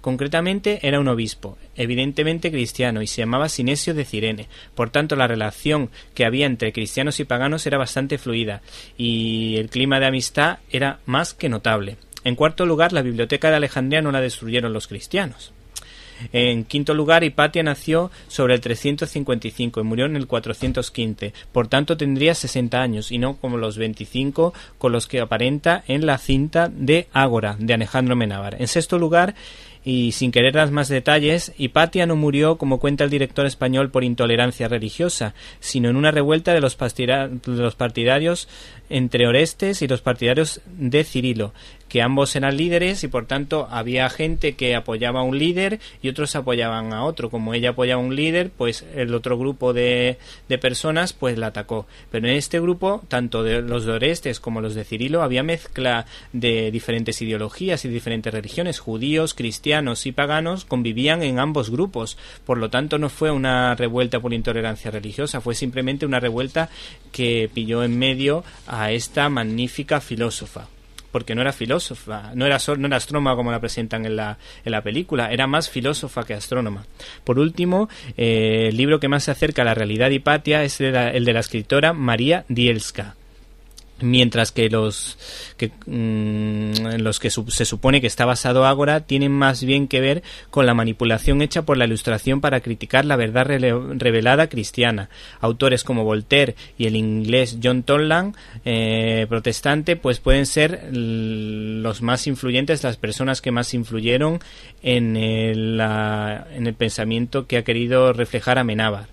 Concretamente era un obispo, evidentemente cristiano, y se llamaba Sinesio de Cirene. Por tanto, la relación que había entre cristianos y paganos era bastante fluida y el clima de amistad era más que notable. En cuarto lugar, la biblioteca de Alejandría no la destruyeron los cristianos. En quinto lugar, Hipatia nació sobre el trescientos cincuenta y cinco y murió en el cuatrocientos quince, por tanto tendría sesenta años y no como los veinticinco con los que aparenta en la cinta de Ágora de Alejandro Amenábar. En sexto lugar, y sin querer dar más detalles, Hipatia no murió, como cuenta el director español, por intolerancia religiosa, sino en una revuelta de los, pastira- de los partidarios entre Orestes y los partidarios de Cirilo, que ambos eran líderes y por tanto había gente que apoyaba a un líder y otros apoyaban a otro. Como ella apoyaba a un líder, pues el otro grupo de, de personas pues la atacó. Pero en este grupo, tanto de los de Orestes como los de Cirilo, había mezcla de diferentes ideologías y diferentes religiones. Judíos, cristianos y paganos convivían en ambos grupos. Por lo tanto, no fue una revuelta por intolerancia religiosa, fue simplemente una revuelta que pilló en medio a esta magnífica filósofa. Porque no era filósofa, no era, no era astrónoma como la presentan en la, en la película, era más filósofa que astrónoma. Por último, eh, el libro que más se acerca a la realidad de Hipatia es el de la, el de la escritora María Dielska. Mientras que los que mmm, los que su, se supone que está basado Ágora tienen más bien que ver con la manipulación hecha por la Ilustración para criticar la verdad rele- revelada cristiana. Autores como Voltaire y el inglés John Toland, eh, protestante, pues pueden ser los más influyentes, las personas que más influyeron en el, la, en el pensamiento que ha querido reflejar Amenábar.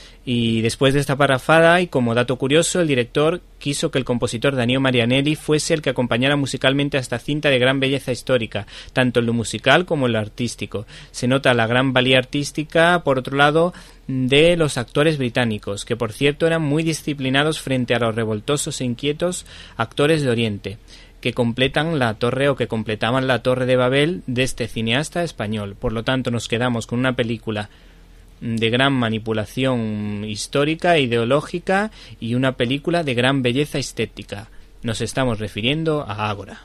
Y después de esta parrafada, y como dato curioso, el director quiso que el compositor Danilo Marianelli fuese el que acompañara musicalmente a esta cinta de gran belleza histórica, tanto en lo musical como en lo artístico. Se nota la gran valía artística, por otro lado, de los actores británicos, que por cierto eran muy disciplinados frente a los revoltosos e inquietos actores de Oriente, que completan la torre o que completaban la Torre de Babel de este cineasta español. Por lo tanto, nos quedamos con una película de gran manipulación histórica e ideológica y una película de gran belleza estética. Nos estamos refiriendo a Ágora.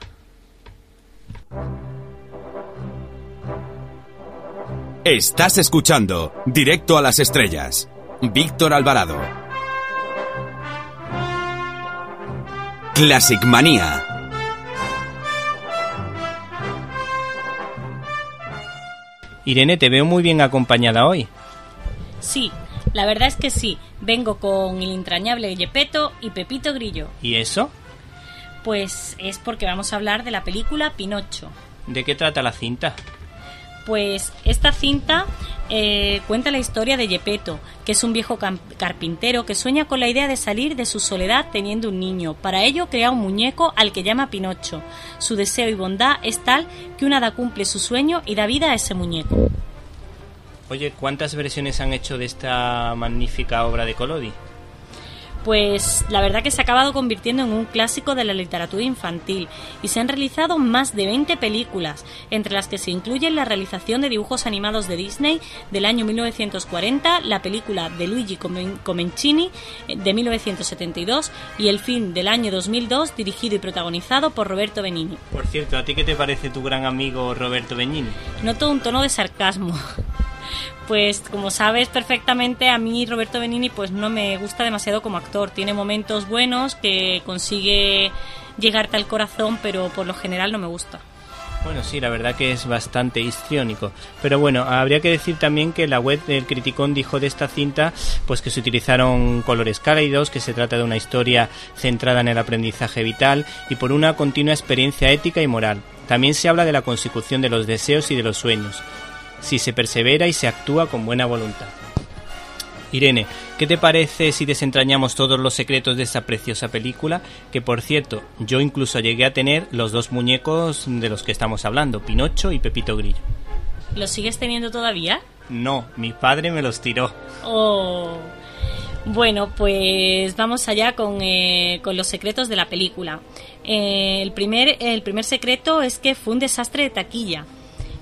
Estás escuchando Directo a las Estrellas. Víctor Alvarado. Classic Manía. Irene, te veo muy bien acompañada hoy. Sí, la verdad es que sí. Vengo con el entrañable Gepetto y Pepito Grillo. ¿Y eso? Pues es porque vamos a hablar de la película Pinocho. ¿De qué trata la cinta? Pues esta cinta eh, cuenta la historia de Gepetto, que es un viejo carpintero que sueña con la idea de salir de su soledad teniendo un niño. Para ello crea un muñeco al que llama Pinocho. Su deseo y bondad es tal que un hada cumple su sueño y da vida a ese muñeco. Oye, ¿cuántas versiones han hecho de esta magnífica obra de Collodi? Pues la verdad que se ha acabado convirtiendo en un clásico de la literatura infantil y se han realizado más de veinte películas, entre las que se incluyen la realización de dibujos animados de Disney del año mil novecientos cuarenta, la película de Luigi Comencini de mil novecientos setenta y dos y el film del año dos mil dos dirigido y protagonizado por Roberto Benigni. Por cierto, ¿a ti qué te parece tu gran amigo Roberto Benigni? Noto un tono de sarcasmo. Pues como sabes perfectamente, a mí Roberto Benigni pues no me gusta demasiado como actor. Tiene momentos buenos que consigue llegarte al corazón, pero por lo general no me gusta. Bueno, sí, la verdad que es bastante histriónico. Pero bueno, habría que decir también que la web del Criticón dijo de esta cinta pues que se utilizaron colores cálidos, que se trata de una historia centrada en el aprendizaje vital y por una continua experiencia ética y moral. También se habla de la consecución de los deseos y de los sueños, si se persevera y se actúa con buena voluntad. Irene, ¿qué te parece si desentrañamos todos los secretos de esta preciosa película? Que por cierto, yo incluso llegué a tener los dos muñecos de los que estamos hablando, Pinocho y Pepito Grillo. ¿Los sigues teniendo todavía? No, mi padre me los tiró. Oh. Bueno, pues vamos allá con, eh, con los secretos de la película. Eh, el, primer, el primer secreto es que fue un desastre de taquilla.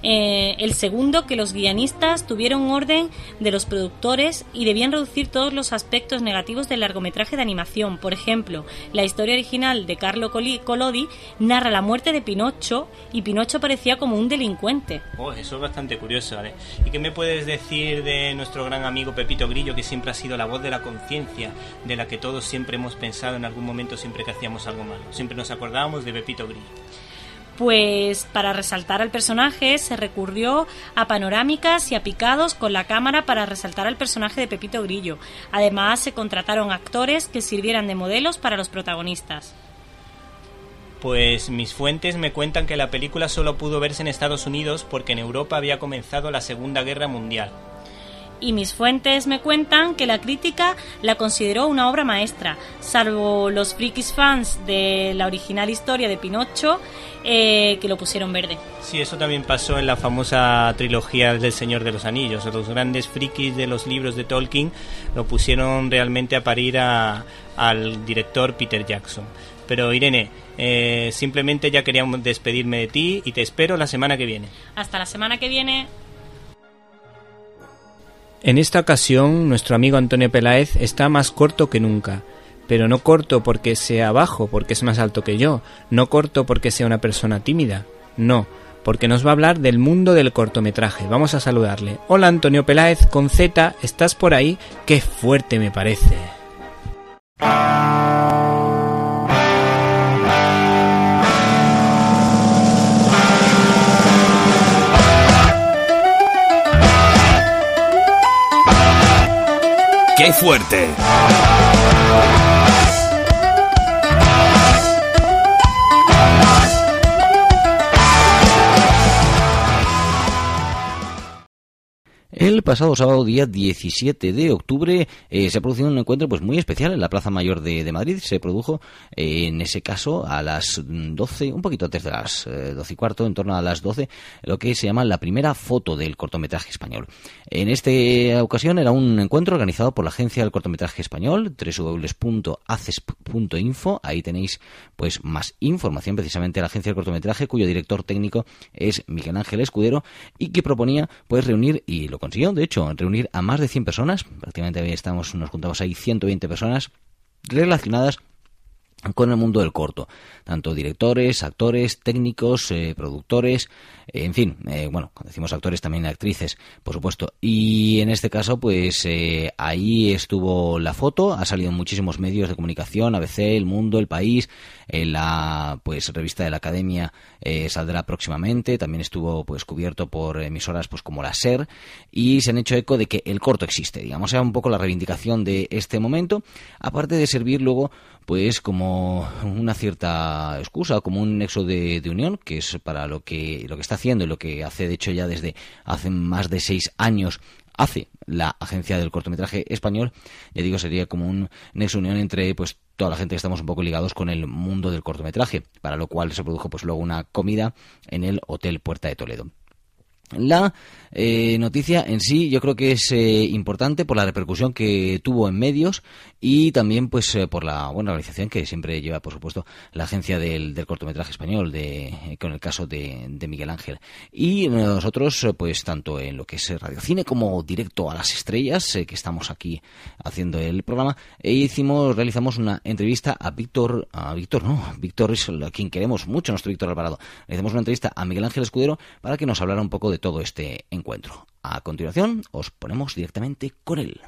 Eh, el segundo, que los guionistas tuvieron orden de los productores y debían reducir todos los aspectos negativos del largometraje de animación. Por ejemplo, la historia original de Carlo Collodi narra la muerte de Pinocho y Pinocho parecía como un delincuente. Oh, eso es bastante curioso, ¿vale? ¿Y qué me puedes decir de nuestro gran amigo Pepito Grillo, que siempre ha sido la voz de la conciencia, de la que todos siempre hemos pensado en algún momento siempre que hacíamos algo malo? Siempre nos acordábamos de Pepito Grillo. Pues para resaltar al personaje se recurrió a panorámicas y a picados con la cámara para resaltar al personaje de Pepito Grillo. Además se contrataron actores que sirvieran de modelos para los protagonistas. Pues mis fuentes me cuentan que la película solo pudo verse en Estados Unidos porque en Europa había comenzado la Segunda Guerra Mundial. Y mis fuentes me cuentan que la crítica la consideró una obra maestra, salvo los frikis fans de la original historia de Pinocho, eh, que lo pusieron verde. Sí, eso también pasó en la famosa trilogía del Señor de los Anillos. Los grandes frikis de los libros de Tolkien lo pusieron realmente a parir a, al director Peter Jackson. Pero Irene, eh, simplemente ya quería despedirme de ti y te espero la semana que viene. Hasta la semana que viene. En esta ocasión, nuestro amigo Antonio Peláez está más corto que nunca, pero no corto porque sea bajo, porque es más alto que yo, no corto porque sea una persona tímida, no, porque nos va a hablar del mundo del cortometraje. Vamos a saludarle. Hola Antonio Peláez, con Z, ¿estás por ahí? ¡Qué fuerte me parece! ¡Qué fuerte! El pasado sábado, día diecisiete de octubre, eh, se ha producido un encuentro pues muy especial en la Plaza Mayor de, de Madrid. Se produjo, eh, en ese caso, a las doce, un poquito antes de las eh, doce y cuarto, en torno a las doce, lo que se llama la primera foto del cortometraje español. En esta ocasión era un encuentro organizado por la Agencia del Cortometraje Español, doble u doble u doble u punto acesp punto info. Ahí tenéis pues más información precisamente de la Agencia del Cortometraje, cuyo director técnico es Miguel Ángel Escudero, y que proponía pues reunir, y lo consiguió, de hecho, reunir a más de cien personas. Prácticamente estamos, nos juntamos ahí ciento veinte personas relacionadas con el mundo del corto, tanto directores, actores, técnicos, eh, productores, eh, en fin, eh, bueno, cuando decimos actores también actrices, por supuesto. Y en este caso, pues eh, ahí estuvo la foto, ha salido en muchísimos medios de comunicación, A B C, El Mundo, El País, en la pues revista de la Academia eh, saldrá próximamente, también estuvo pues cubierto por emisoras pues como la SER, y se han hecho eco de que el corto existe, digamos, era un poco la reivindicación de este momento, aparte de servir luego pues como una cierta excusa o como un nexo de, de unión, que es para lo que lo que está haciendo y lo que hace, de hecho, ya desde hace más de seis años hace la Agencia del Cortometraje Español. Ya digo, sería como un nexo de unión entre pues toda la gente que estamos un poco ligados con el mundo del cortometraje, para lo cual se produjo pues luego una comida en el Hotel Puerta de Toledo. La eh, noticia en sí yo creo que es eh, importante por la repercusión que tuvo en medios y también pues eh, por la buena organización que siempre lleva, por supuesto, la Agencia del, del Cortometraje Español, de, eh, con el caso de, de Miguel Ángel. Y nosotros, eh, pues tanto en lo que es Radiocine como Directo a las Estrellas, eh, que estamos aquí haciendo el programa, eh, hicimos, realizamos una entrevista a Víctor, a Víctor no, Víctor es a quien queremos mucho, nuestro Víctor Alvarado. Realizamos una entrevista a Miguel Ángel Escudero para que nos hablara un poco de todo este encuentro. A continuación os ponemos directamente con él.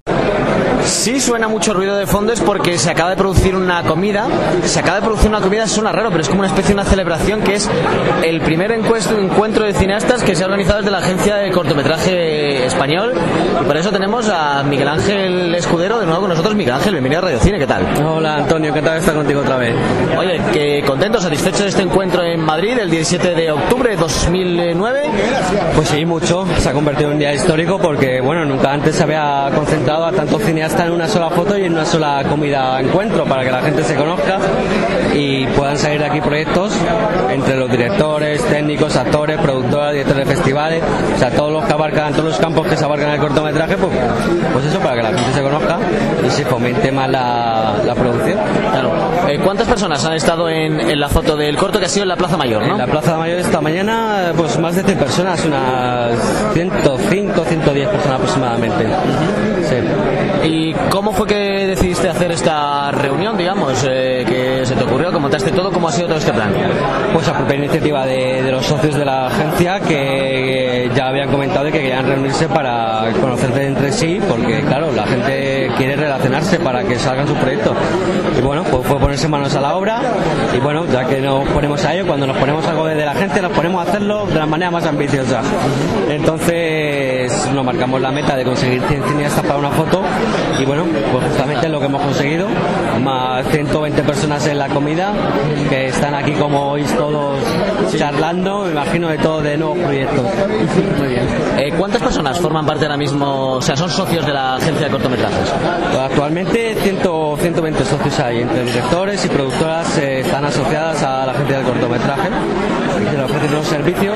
Sí, suena mucho ruido de fondo, es porque se acaba de producir una comida. Se acaba de producir una comida, suena raro, pero es como una especie de una celebración, que es el primer encuentro, encuentro de cineastas que se ha organizado desde la Agencia de Cortometraje Español. Y por eso tenemos a Miguel Ángel Escudero de nuevo con nosotros. Miguel Ángel, bienvenido a Radio Cine, ¿qué tal? Hola Antonio, ¿qué tal estar contigo otra vez? Oye, que contento, satisfecho de este encuentro en Madrid el diecisiete de octubre de dos mil nueve. Pues sí, mucho. Se ha convertido en un día histórico porque, bueno, nunca antes se había concentrado a tantos cineastas en una sola foto y en una sola comida encuentro, para que la gente se conozca y puedan salir de aquí proyectos entre los directores, técnicos, actores, productores, directores de festivales, o sea, todos los que abarcan, todos los campos que se abarcan en el cortometraje, pues, pues eso, para que la gente se conozca y se fomente más la, la producción. Claro. Eh, ¿Cuántas personas han estado en, en la foto del corto que ha sido en la Plaza Mayor, no? En la Plaza Mayor esta mañana, pues más de cien personas, unas ciento cinco, ciento diez personas aproximadamente. Uh-huh. Sí. ¿Y cómo fue que decidiste hacer esta reunión, digamos? Eh, ¿Qué se te ocurrió? ¿Cómo montaste todo? ¿Cómo ha sido todo este plan? Pues a propia iniciativa de, de los socios de la agencia, que ya habían comentado que querían reunirse para conocerse entre sí, porque claro, la gente quiere relacionarse para que salgan sus proyectos. Y bueno, pues fue ponerse manos a la obra, y bueno, ya que nos ponemos a ello, cuando nos ponemos algo desde la gente, nos ponemos a hacerlo de la manera más ambiciosa. Entonces nos marcamos la meta de conseguir cien cineastas para una foto, y bueno, pues justamente es lo que hemos conseguido, más ciento veinte personas en la comida, que están aquí como oís todos charlando, me imagino de todo, de nuevos proyectos. Muy bien. Eh, ¿Cuántas personas forman parte ahora mismo, o sea, son socios de la agencia de cortometrajes? Pues actualmente ciento veinte socios hay, entre directores y productoras eh, están asociadas a la agencia de cortometraje, que les ofrecen unos servicios,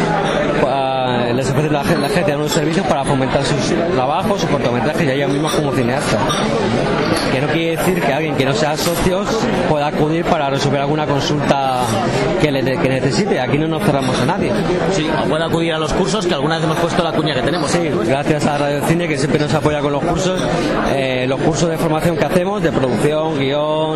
uh, les ofrece la, la agencia unos servicios para fomentar sus trabajos, sus cortometrajes y ellos mismos como cineastas. Que no quiere decir que alguien que no sea socios pueda acudir para resolver alguna consulta que, le, que necesite. Aquí no nos cerramos a nadie. Sí, o puede acudir a los cursos, que alguna vez hemos puesto la cuña que tenemos. Sí, gracias a Radio Cine, que siempre nos apoya con los cursos, eh, los cursos de formación que hacemos, de producción, guión,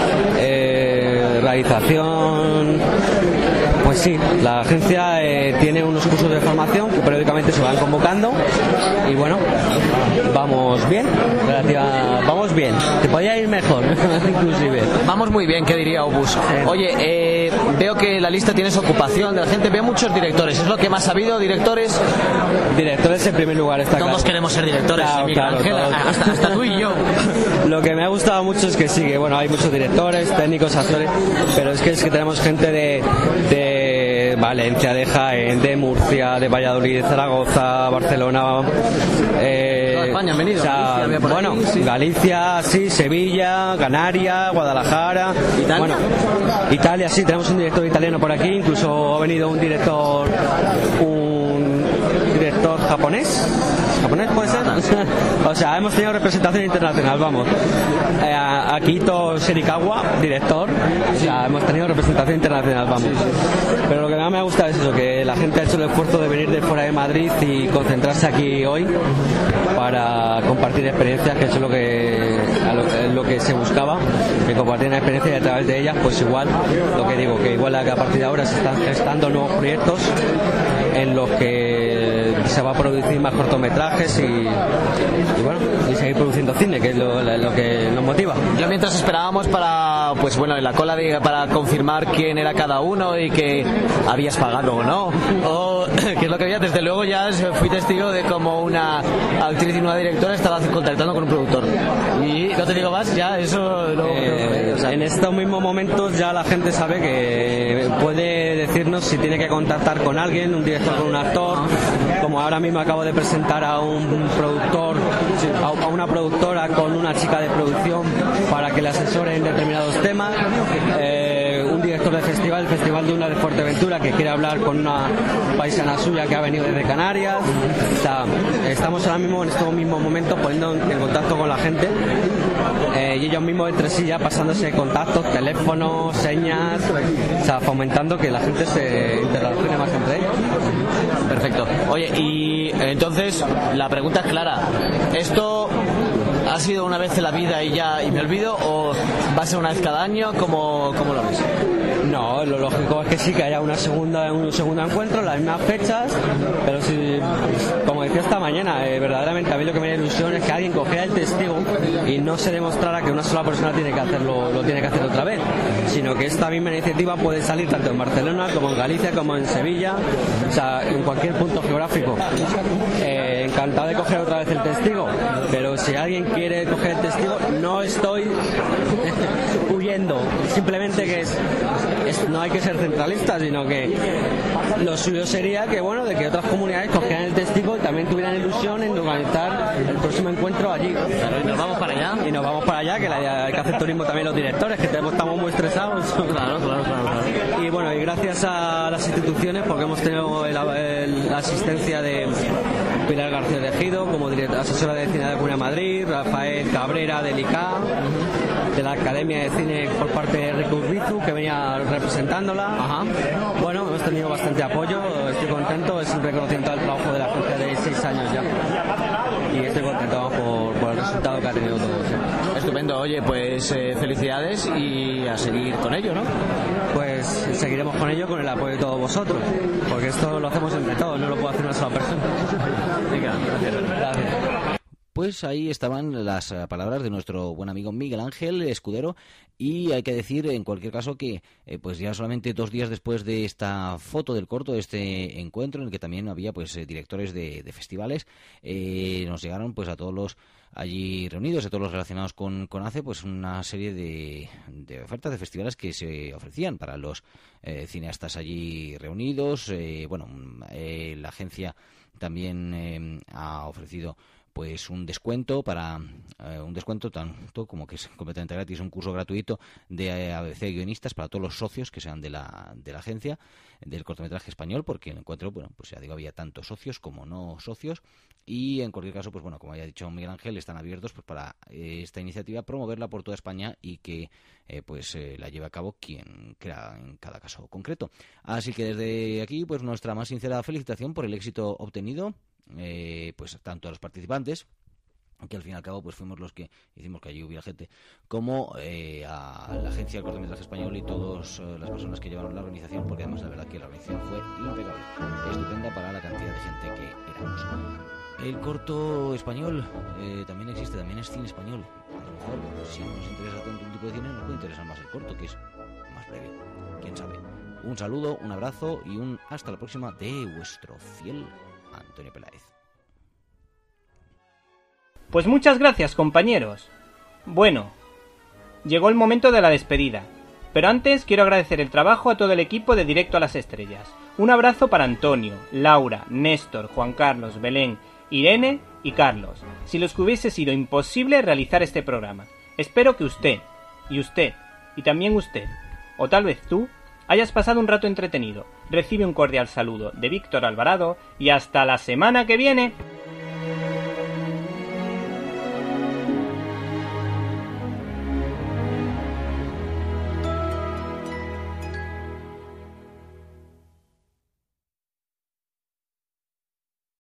eh, realización. Pues sí, la agencia eh, tiene unos cursos de formación que periódicamente se van convocando, y bueno, vamos bien, relativa, vamos bien, te podría ir mejor, inclusive. Vamos muy bien, ¿qué diría Obus? Oye, eh, veo que la lista tienes ocupación de la gente, veo muchos directores, ¿es lo que más ha habido, directores? Directores en primer lugar, está claro. Todos queremos ser directores, claro, Miguel claro, Ángel, hasta, hasta tú y yo. Lo que me ha gustado mucho es que sí, que bueno, hay muchos directores, técnicos, actores, pero es que es que tenemos gente de, de Valencia, de Jaén, de Murcia, de Valladolid, de Zaragoza, Barcelona, eh, toda España han venido, o sea, Galicia, por bueno, ahí, sí. Galicia, sí, Sevilla, Canarias, Guadalajara, ¿Italia? Bueno, Italia, sí, tenemos un director italiano por aquí, incluso ha venido un director, un director japonés. ¿Japonés puede ser? O sea, hemos tenido representación internacional, vamos. Eh, Akito Sherikawa, director. O sea, hemos tenido representación internacional, vamos. Pero lo que más me gusta es eso, que la gente ha hecho el esfuerzo de venir de fuera de Madrid y concentrarse aquí hoy para compartir experiencias, que eso es lo que, a lo, es lo que se buscaba, que compartir experiencias y a través de ellas, pues igual, lo que digo, que igual a partir de ahora se están gestando nuevos proyectos en los que se va a producir más cortometrajes y, y bueno, y seguir produciendo cine, que es lo, lo que nos motiva. Yo mientras esperábamos para, pues bueno, en la cola de, para confirmar quién era cada uno y que habías pagado o no, o que es lo que había, desde luego ya fui testigo de cómo una actriz y una directora estaba contactando con un productor. Y no te digo más, ya eso lo, eh, o sea, en estos mismos momentos ya la gente sabe que puede decirnos si tiene que contactar con alguien, un director con un actor, como ahora mismo acabo de presentar a un productor, a una productora con una chica de producción para que le asesore en determinados temas, eh, un director de festival, el Festival de una de Fuerteventura, que quiere hablar con una paisana suya que ha venido desde Canarias. O sea, estamos ahora mismo en estos mismos momentos poniendo en contacto con la gente, eh, y ellos mismos entre sí ya pasándose contactos, teléfonos, señas, o sea, fomentando que la gente se interrelacione más entre ellos. Perfecto. Oye, y entonces la pregunta es clara. ¿Esto ha sido una vez en la vida y ya y me olvido, o va a ser una vez cada año? ¿Cómo, cómo lo ves? No, lo lógico es que sí, que haya una segunda, un segundo encuentro, las mismas fechas, pero si, como decía esta mañana, eh, verdaderamente a mí lo que me da ilusión es que alguien cogiera el testigo y no se demostrara que una sola persona tiene que hacerlo, lo tiene que hacer otra vez, sino que esta misma iniciativa puede salir tanto en Barcelona como en Galicia como en Sevilla, o sea, en cualquier punto geográfico. Eh, encantado de coger otra vez el testigo, pero si alguien quiere coger el testigo, no estoy huyendo, simplemente que es, es, no hay que ser centralista, sino que lo suyo sería que, bueno, de que otras comunidades cogieran el testigo y también tuvieran ilusión en organizar el próximo encuentro allí. Claro, y nos vamos para allá. Y nos vamos para allá, que la, hay que hacer turismo también los directores, que tenemos, estamos muy estresados. Claro, claro, claro, claro. Y bueno, y gracias a las instituciones, porque hemos tenido el, el, la asistencia de Pilar García de Ejido, como directora asesora de cine de la Comunidad de Madrid, Rafael Cabrera del I C A, de la Academia de Cine por parte de Rico Urbizu, que venía representándola. Ajá. Bueno, hemos tenido bastante apoyo, estoy contento, es un reconocimiento al trabajo de la agencia de seis años ya. Y estoy contento por, por el resultado que ha tenido todo. ¿Sí? Estupendo, oye, pues eh, felicidades y a seguir con ello, ¿no? Pues seguiremos con ello con el apoyo de todos vosotros, porque esto lo hacemos entre todos, no lo puede hacer una sola persona. Venga, gracias. Gracias. Pues ahí estaban las palabras de nuestro buen amigo Miguel Ángel Escudero, y hay que decir en cualquier caso que eh, pues ya solamente dos días después de esta foto del corto, de este encuentro en el que también había pues eh, directores de, de festivales, eh, nos llegaron pues a todos los allí reunidos, a todos los relacionados con, con A C E, pues una serie de, de ofertas de festivales que se ofrecían para los eh, cineastas allí reunidos. Eh, bueno, eh, la agencia también eh, ha ofrecido pues un descuento para eh, un descuento tanto como que es completamente gratis, un curso gratuito de eh, A B C guionistas para todos los socios que sean de la de la agencia del cortometraje español, porque el encuentro, bueno, pues ya digo, había tanto socios como no socios, y en cualquier caso, pues bueno, como había dicho Miguel Ángel, están abiertos pues para eh, esta iniciativa, promoverla por toda España y que eh, pues eh, la lleve a cabo quien crea en cada caso concreto. Así que desde aquí, pues nuestra más sincera felicitación por el éxito obtenido. Eh, pues tanto a los participantes, que al fin y al cabo pues fuimos los que hicimos que allí hubiera gente, como eh, a la agencia del cortometraje español y todas eh, las personas que llevaron la organización, porque además la verdad que la organización fue impecable, estupenda para la cantidad de gente que éramos. El corto español eh, también existe, también es cine español. A lo mejor si no nos interesa tanto un tipo de cine, nos puede interesar más el corto, que es más breve, quién sabe. Un saludo, un abrazo y un hasta la próxima de vuestro fiel Antonio Peláez. Pues muchas gracias, compañeros. Bueno, llegó el momento de la despedida, pero antes quiero agradecer el trabajo a todo el equipo de Directo a las Estrellas. Un abrazo para Antonio, Laura, Néstor, Juan Carlos, Belén, Irene y Carlos, si los que hubiese sido imposible realizar este programa. Espero que usted, y usted, y también usted, o tal vez tú, hayas pasado un rato entretenido. Recibe un cordial saludo de Víctor Alvarado y hasta la semana que viene.